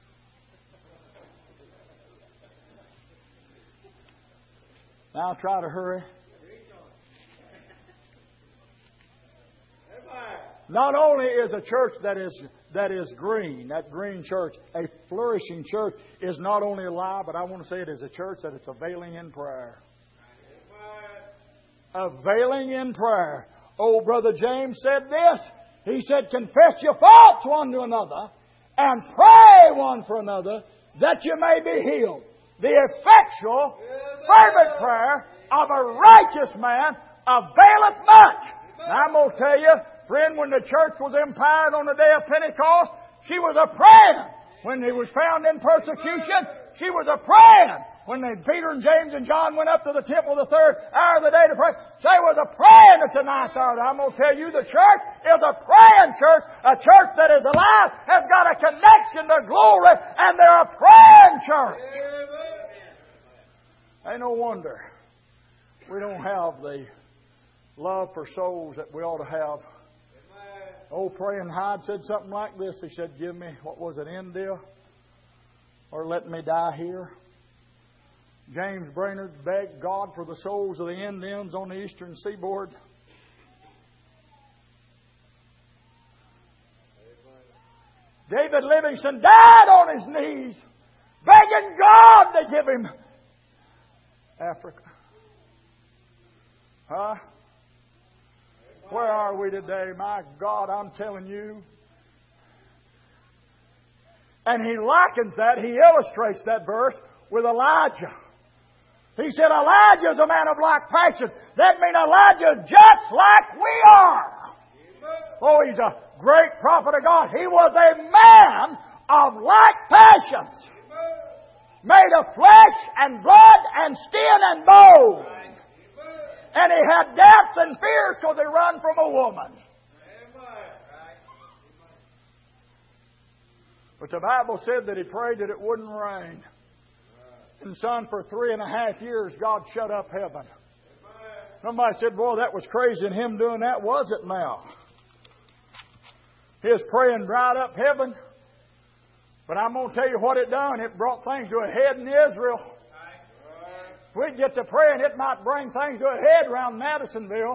Now I'll try to hurry. Not only is a church that is green, that green church, a flourishing church, is not only alive, but I want to say it is a church that is availing in prayer. Availing in prayer. Old Brother James said this. He said, confess your faults one to another and pray one for another that you may be healed. The effectual, fervent prayer of a righteous man availeth much. Now I'm going to tell you, friend, when the church was empowered on the day of Pentecost, she was a praying. When he was found in persecution, she was a praying. When Peter and James and John went up to the temple the third hour of the day to pray, she was a praying at the ninth hour. I'm going to tell you, the church is a praying church. A church that is alive has got a connection to glory, and they're a praying church. Ain't no wonder we don't have the love for souls that we ought to have. Old Praying Hyde said something like this. He said, give me, what was it, India? Or let me die here. James Brainerd begged God for the souls of the Indians on the eastern seaboard. David Livingstone died on his knees, begging God to give him Africa. Huh? Where are we today? My God, I'm telling you. And he likens that, he illustrates that verse with Elijah. He said Elijah is a man of like passion. That means Elijah just like we are. Oh, he's a great prophet of God. He was a man of like passions. Made of flesh and blood and skin and bone. And he had doubts and fears because he run from a woman. But the Bible said that he prayed that it wouldn't rain. And son, for 3.5 years, God shut up heaven. Somebody said, boy, that was crazy, and him doing that, was it now? His praying dried up heaven. But I'm going to tell you what it done. It brought things to a head in Israel. If we get to praying, it might bring things to a head around Madisonville.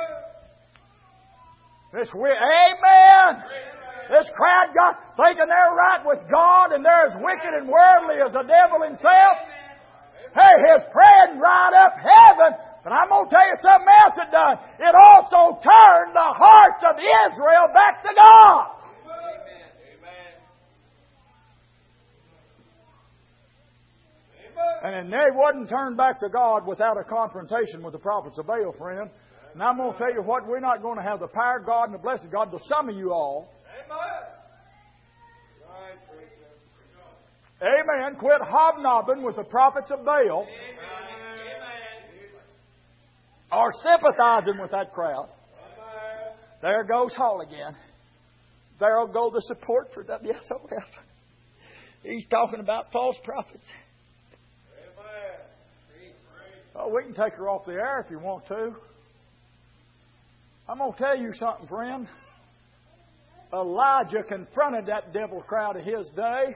Amen. This crowd got thinking they're right with God and they're as wicked and worldly as the devil himself. Hey, his praying dried up heaven. But I'm going to tell you something else it done. It also turned the hearts of Israel back to God. And they wouldn't turn back to God without a confrontation with the prophets of Baal, friend. And I'm going to tell you what, we're not going to have the power of God and the blessing of God to some of you all. Amen. Quit hobnobbing with the prophets of Baal. Or sympathizing with that crowd. There goes Hall again. There'll go the support for WSOF. He's talking about false prophets. Oh, we can take her off the air if you want to. I'm going to tell you something, friend. Elijah confronted that devil crowd of his day.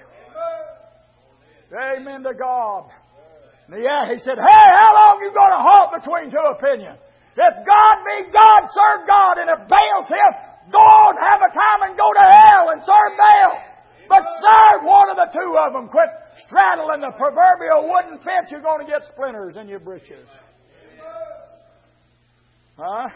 Amen to God. Yeah, he said, hey, how long you going to halt between two opinions? If God be God, serve God. And if Baal's him, go on, have a time and go to hell and serve Baal. But serve one of the two of them. Quit straddling the proverbial wooden fence. You're going to get splinters in your britches. Huh?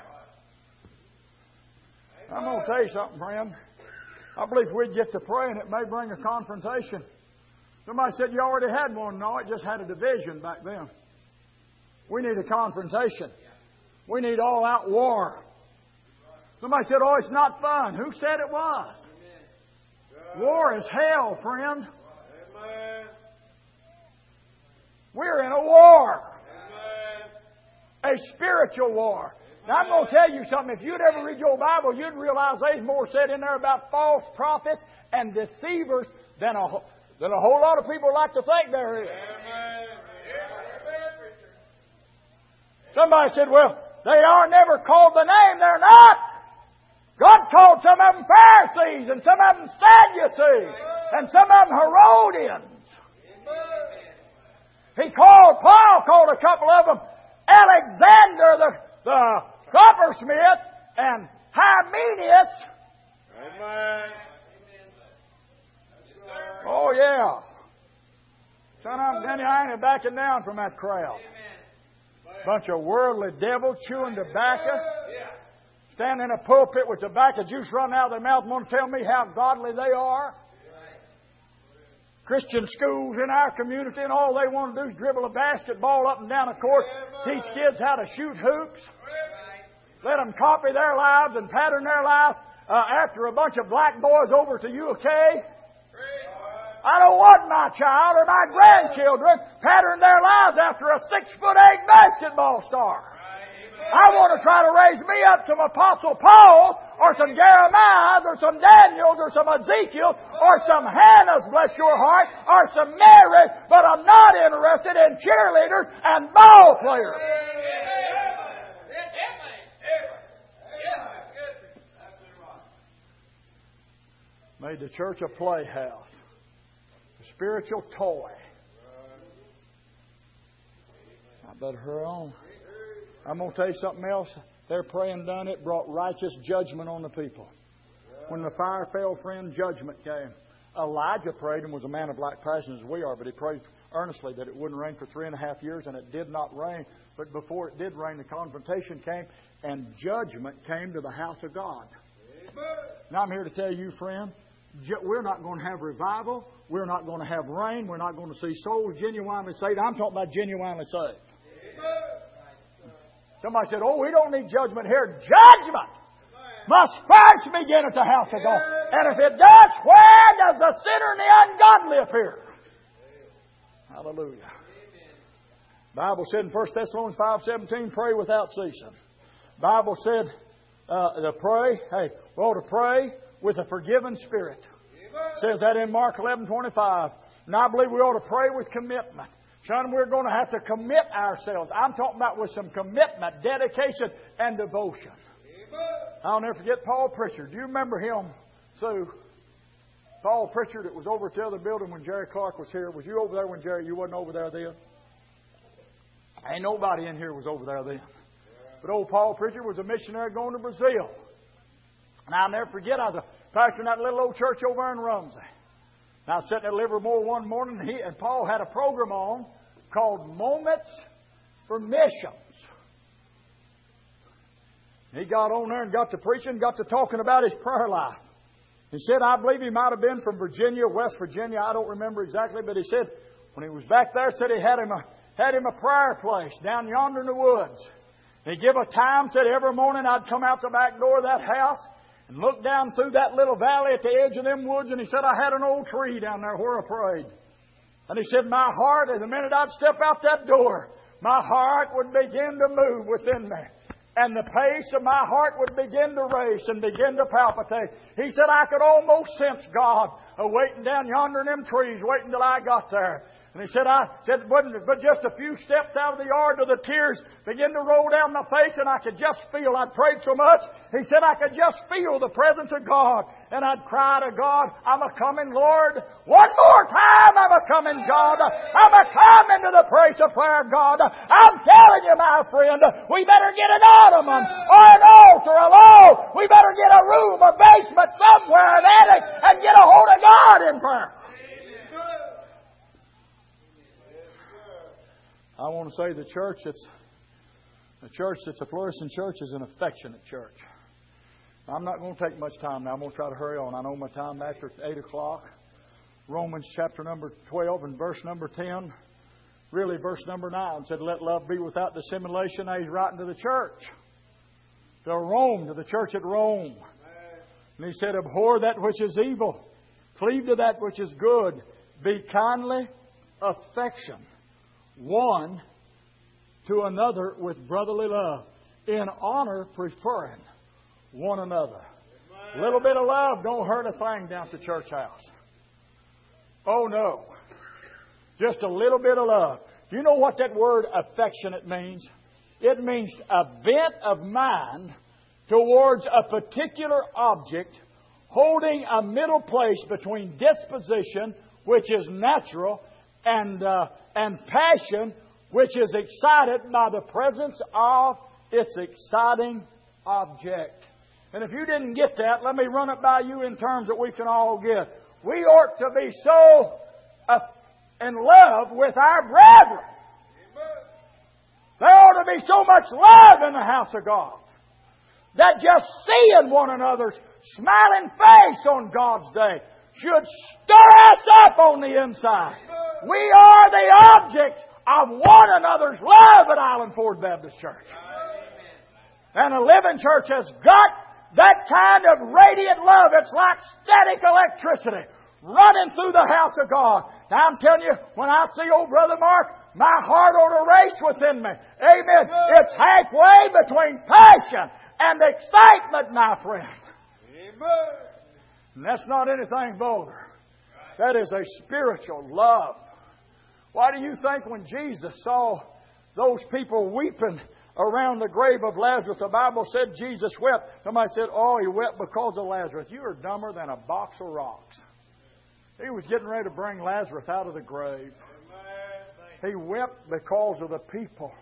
I'm going to tell you something, friend. I believe if we'd get to praying, it may bring a confrontation. Somebody said you already had one. No, it just had a division back then. We need a confrontation. We need all-out war. Somebody said, oh, it's not fun. Who said it was? War is hell, friend. We're in a war. A spiritual war. Now, I'm going to tell you something. If you'd ever read your Bible, you'd realize there's more said in there about false prophets and deceivers than a whole lot of people like to think there is. Somebody said, well, they are never called the name. They're not. God called some of them Pharisees and some of them Sadducees and some of them Herodians. Paul called a couple of them Alexander the coppersmith and Hymenaeus Oh, yeah. Son, I'm telling you, I ain't backing down from that crowd. Bunch of worldly devils chewing tobacco. Standing in a pulpit with tobacco juice running out of their mouth, want to tell me how godly they are. Christian schools in our community, and all they want to do is dribble a basketball up and down the court, teach kids how to shoot hoops, let them copy their lives and pattern their lives after a bunch of black boys over to UK. I don't want my child or my grandchildren pattern their lives after a 6'8" basketball star. I want to try to raise me up some Apostle Paul or some Jeremiahs or some Daniels or some Ezekiel or some Hannahs, bless your heart, or some Marys, but I'm not interested in cheerleaders and ball players. Made the church a playhouse, a spiritual toy. I better hurry on. I'm going to tell you something else. Their praying done it brought righteous judgment on the people. When the fire fell, friend, judgment came. Elijah prayed and was a man of like passions as we are, but he prayed earnestly that it wouldn't rain for 3.5 years, and it did not rain. But before it did rain, the confrontation came, and judgment came to the house of God. Now I'm here to tell you, friend, we're not going to have revival. We're not going to have rain. We're not going to see souls genuinely saved. I'm talking about genuinely saved. Somebody said, oh, we don't need judgment here. Judgment must first begin at the house of God. And if it does, where does the sinner and the ungodly appear? Hallelujah. The Bible said in 1 Thessalonians 5:17, pray without ceasing. The Bible said to pray, we ought to pray with a forgiven spirit. It says that in Mark 11:25. And I believe we ought to pray with commitment. Son, we're going to have to commit ourselves. I'm talking about with some commitment, dedication, and devotion. I'll never forget Paul Pritchard. Do you remember him, Sue? Paul Pritchard, it was over at the other building when Jerry Clark was here. Was you over there when Jerry, you wasn't over there then? Ain't nobody in here was over there then. But old Paul Pritchard was a missionary going to Brazil. And I'll never forget, I was a pastor in that little old church over in Rumsey. I was sitting at Livermore one morning, and Paul had a program on called Moments for Missions. He got on there and got to preaching, got to talking about his prayer life. He said, I believe he might have been from Virginia, West Virginia. I don't remember exactly, but he said when he was back there, said he had him a prayer place down yonder in the woods. And he gave a time, said every morning I'd come out the back door of that house and look down through that little valley at the edge of them woods, and he said, I had an old tree down there where I prayed. And he said, my heart, the minute I'd step out that door, my heart would begin to move within me. And the pace of my heart would begin to race and begin to palpitate. He said, I could almost sense God waiting down yonder in them trees, waiting till I got there. And he said, but just a few steps out of the yard, the tears began to roll down my face, and I could just feel, I'd prayed so much, he said, I could just feel the presence of God. And I'd cry to God, I'm a-coming, Lord. One more time, I'm a-coming, God. I'm a-coming to the place of prayer, God. I'm telling you, my friend, we better get an ottoman or an altar alone. We better get a room, a basement, somewhere, an attic, and get a hold of God in prayer. I want to say the church that's a flourishing church is an affectionate church. I'm not going to take much time now. I'm going to try to hurry on. I know my time after 8 o'clock. Romans chapter number 12 and verse number 10. Really verse number 9 said, let love be without dissimulation. Now he's writing to the church. To Rome, to the church at Rome. And he said, abhor that which is evil. Cleave to that which is good. Be kindly affection one to another with brotherly love, in honor preferring one another. A little bit of love don't hurt a thing down at the church house. Oh no. Just a little bit of love. Do you know what that word affectionate means? It means a bent of mind towards a particular object, holding a middle place between disposition, which is natural, and passion, which is excited by the presence of its exciting object. And if you didn't get that, let me run it by you in terms that we can all get. We ought to be so in love with our brethren. There ought to be so much love in the house of God that just seeing one another's smiling face on God's day should stir us up on the inside. We are the object of one another's love at Island Ford Baptist Church. And a living church has got that kind of radiant love. It's like static electricity running through the house of God. Now I'm telling you, when I see old Brother Mark, my heart ought to race within me. Amen. It's halfway between passion and excitement, my friend. Amen. And that's not anything vulgar. That is a spiritual love. Why do you think when Jesus saw those people weeping around the grave of Lazarus, the Bible said Jesus wept? Somebody said, oh, he wept because of Lazarus. You are dumber than a box of rocks. He was getting ready to bring Lazarus out of the grave. He wept because of the people.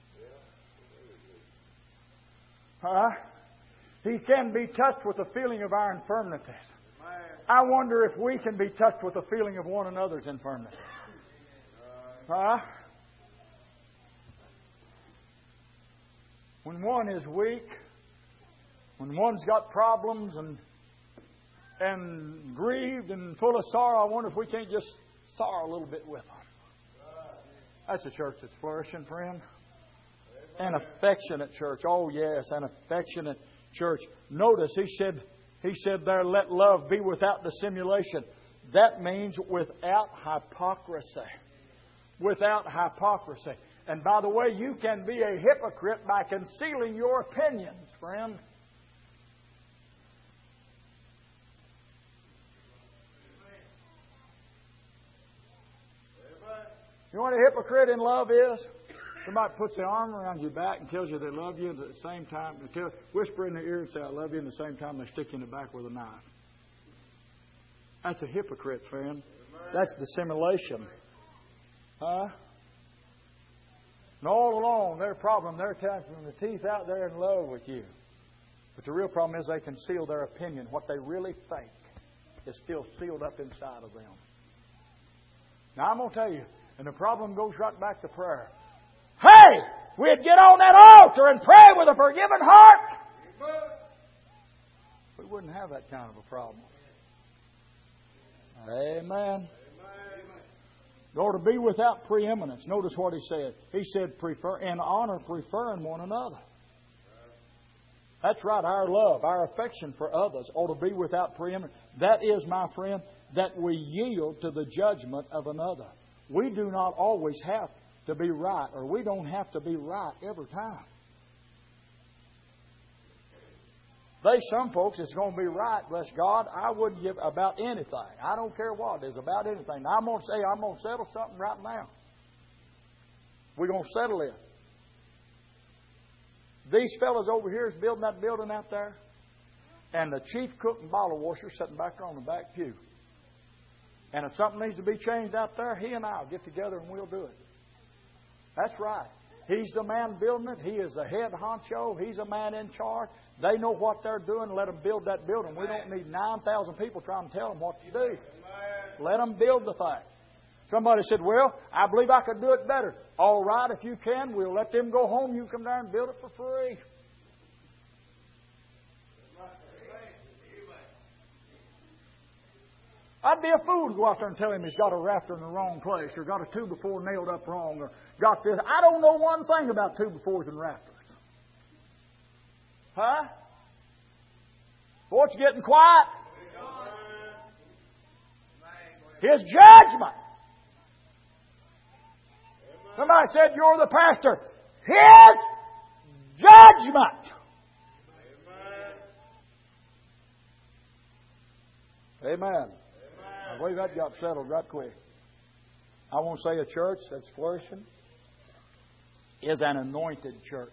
He can be touched with the feeling of our infirmities. I wonder if we can be touched with the feeling of one another's infirmities. When one is weak, when one's got problems and grieved and full of sorrow, I wonder if we can't just sorrow a little bit with them. That's a church that's flourishing, friend. An affectionate church. Oh, yes, an affectionate church. Notice he said there, let love be without dissimulation. That means without hypocrisy. Without hypocrisy. And by the way, you can be a hypocrite by concealing your opinions, friend. You know what a hypocrite in love is? Somebody puts their arm around your back and tells you they love you, and at the same time, whisper in their ear and say, I love you, and at the same time they stick you in the back with a knife. That's a hypocrite, friend. That's dissimulation. And all along, their problem, they're tapping the teeth out there in love with you. But the real problem is they conceal their opinion. What they really think is still sealed up inside of them. Now, I'm going to tell you, and the problem goes right back to prayer. Hey! We'd get on that altar and pray with a forgiving heart. We wouldn't have that kind of a problem. Amen. It ought to be without preeminence. Notice what he said. He said, prefer in honor, preferring one another. That's right. Our love, our affection for others ought to be without preeminence. That is, my friend, that we yield to the judgment of another. We do not always have to be right, or we don't have to be right every time. Some folks, it's going to be right, bless God. I wouldn't give about anything. I don't care what it is, about anything. Now, I'm going to say, I'm going to settle something right now. We're going to settle it. These fellas over here is building that building out there, and the chief cook and bottle washer sitting back there on the back pew. And if something needs to be changed out there, he and I will get together and we'll do it. That's right. He's the man building it. He is the head honcho. He's a man in charge. They know what they're doing. Let them build that building. We don't need 9,000 people trying to tell them what to do. Let them build the thing. Somebody said, well, I believe I could do it better. All right, if you can, we'll let them go home. You come down and build it for free. I'd be a fool to go out there and tell him he's got a rafter in the wrong place, or got a 2x4 nailed up wrong, or got this. I don't know one thing about 2x4s and rafters. Huh? Boy, it's getting quiet. His judgment. Somebody said, you're the pastor. His judgment. Amen. I believe that got settled right quick. I want to say a church that's flourishing is an anointed church.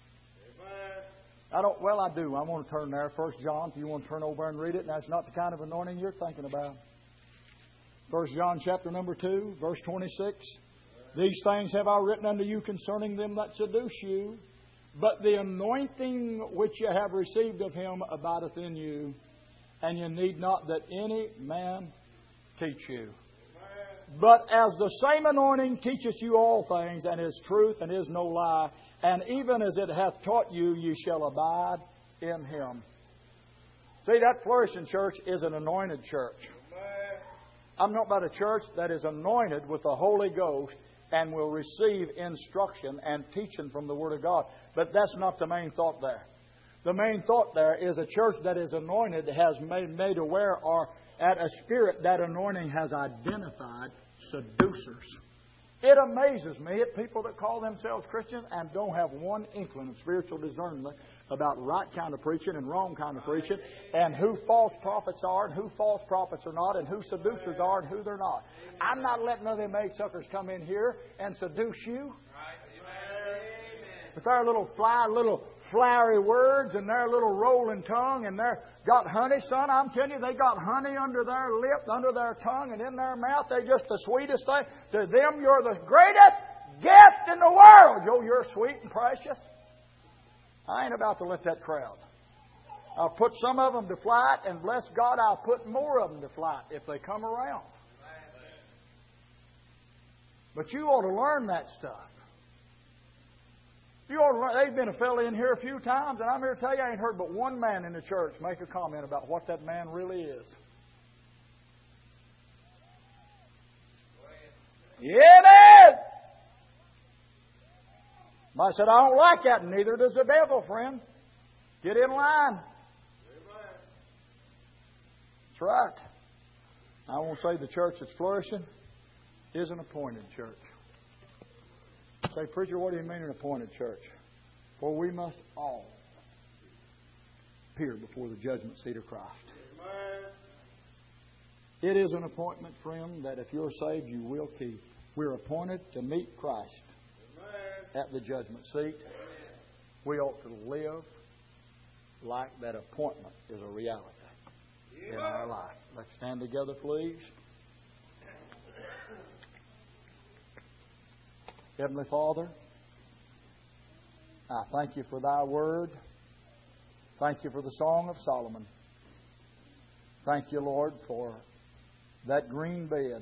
I do. I want to turn there. 1 John, if you want to turn over and read it. That's not the kind of anointing you're thinking about. 1 John chapter number 2, verse 26. These things have I written unto you concerning them that seduce you, But the anointing which you have received of Him abideth in you, and you need not that any man teach you. But as the same anointing teacheth you all things, and is truth, and is no lie, and even as it hath taught you, ye shall abide in Him. See, that flourishing church is an anointed church. I'm not about a church that is anointed with the Holy Ghost and will receive instruction and teaching from the Word of God. But that's not the main thought there. The main thought there is a church that is anointed has made aware or at a spirit that anointing has identified seducers. It amazes me at people that call themselves Christians and don't have one inkling of spiritual discernment about right kind of preaching and wrong kind of preaching, and who false prophets are and who false prophets are not, and who seducers are and who they're not. I'm not letting none of them egg suckers come in here and seduce you. With their little flowery words and their little rolling tongue, and they're got honey, son, I'm telling you, they got honey under their lip, under their tongue, and in their mouth. They're just the sweetest thing. To them, you're the greatest gift in the world. You're sweet and precious. I ain't about to let that crowd. I'll put some of them to flight, and bless God, I'll put more of them to flight if they come around. But you ought to learn that stuff. You ought to learn. There's been a fella in here a few times, and I'm here to tell you, I ain't heard but one man in the church make a comment about what that man really is. Yeah, man! I said, I don't like that, and neither does the devil, friend. Get in line. That's right. I won't say the church that's flourishing is an appointed church. Say, preacher, what do you mean an appointed church? For we must all appear before the judgment seat of Christ. It is an appointment, friend, that if you're saved, you will keep. We're appointed to meet Christ at the judgment seat. We ought to live like that appointment is a reality in our life. Let's stand together, please. Heavenly Father, I thank You for Thy Word. Thank You for the Song of Solomon. Thank You, Lord, for that green bed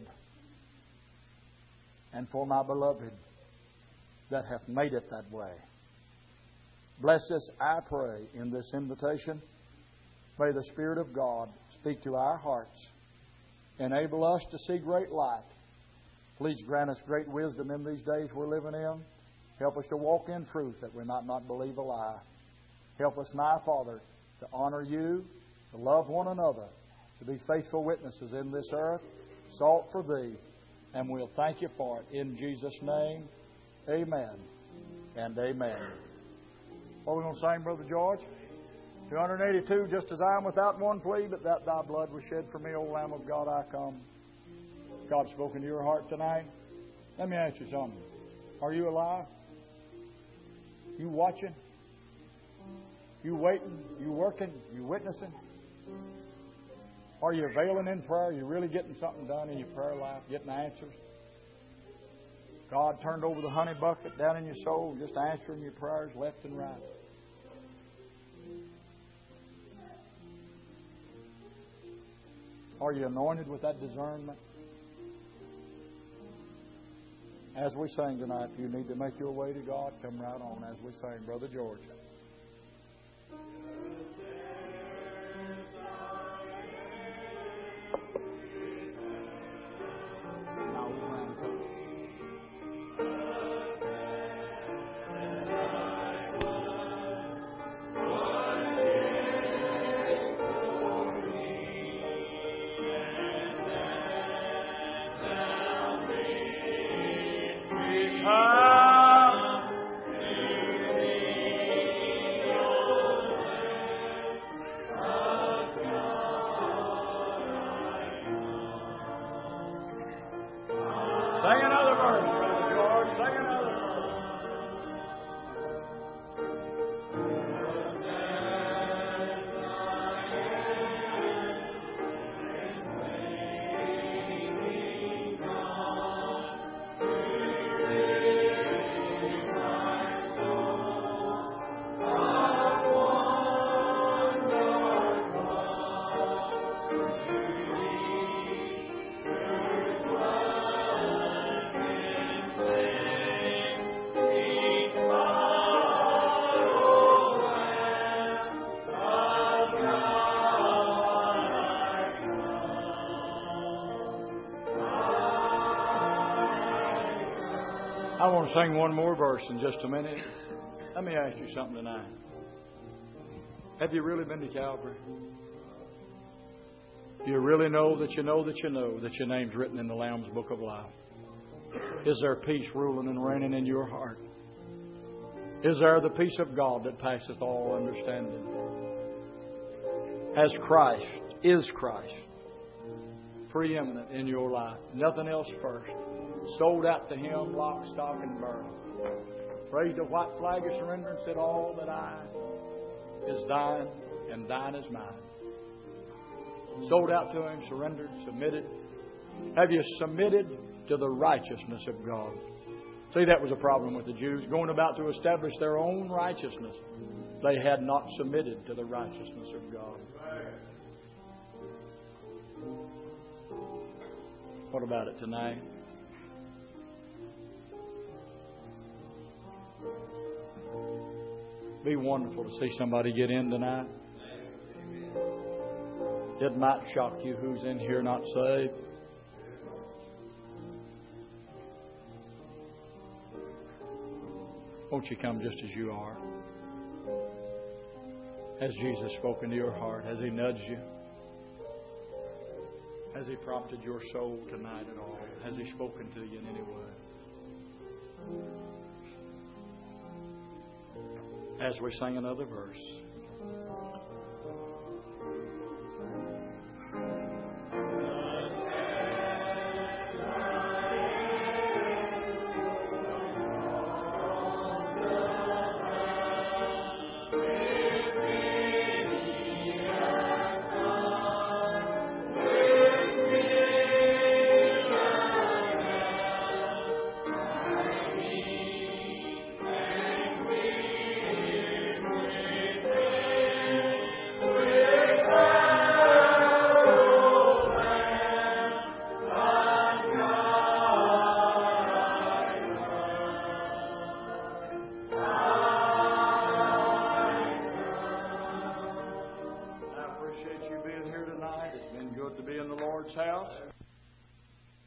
and for my beloved that hath made it that way. Bless us, I pray, in this invitation. May the Spirit of God speak to our hearts. Enable us to see great light. Please grant us great wisdom in these days we're living in. Help us to walk in truth that we might not believe a lie. Help us, my Father, to honor You, to love one another, to be faithful witnesses in this earth, salt for Thee, and we'll thank You for it. In Jesus' name, amen and amen. What are we going to sing, Brother George? 282, just as I am without one plea, but that Thy blood was shed for me, O Lamb of God, I come. God spoken to your heart tonight. Let me ask you something. Are you alive? You watching? You waiting? You working? You witnessing? Are you availing in prayer? Are you really getting something done in your prayer life? Getting answers? God turned over the honey bucket down in your soul, just answering your prayers left and right. Are you anointed with that discernment? As we sing tonight, if you need to make your way to God, come right on as we sing, Brother George. I want to sing one more verse in just a minute. Let me ask you something tonight. Have you really been to Calvary? Do you really know that you know that you know that your name's written in the Lamb's Book of Life? Is there peace ruling and reigning in your heart? Is there the peace of God that passeth all understanding? Is Christ preeminent in your life? Nothing else first. Sold out to Him, lock, stock, and barrel. Raised a white flag of surrender and said, all that I is thine and thine is mine. Sold out to Him, surrendered, submitted. Have you submitted to the righteousness of God? See, that was a problem with the Jews. Going about to establish their own righteousness. They had not submitted to the righteousness of God. What about it tonight? Be wonderful to see somebody get in tonight. It might shock you who's in here not saved. Won't you come just as you are? Has Jesus spoken to your heart? Has He nudged you? Has He prompted your soul tonight at all? Has He spoken to you in any way? As we sing another verse. House.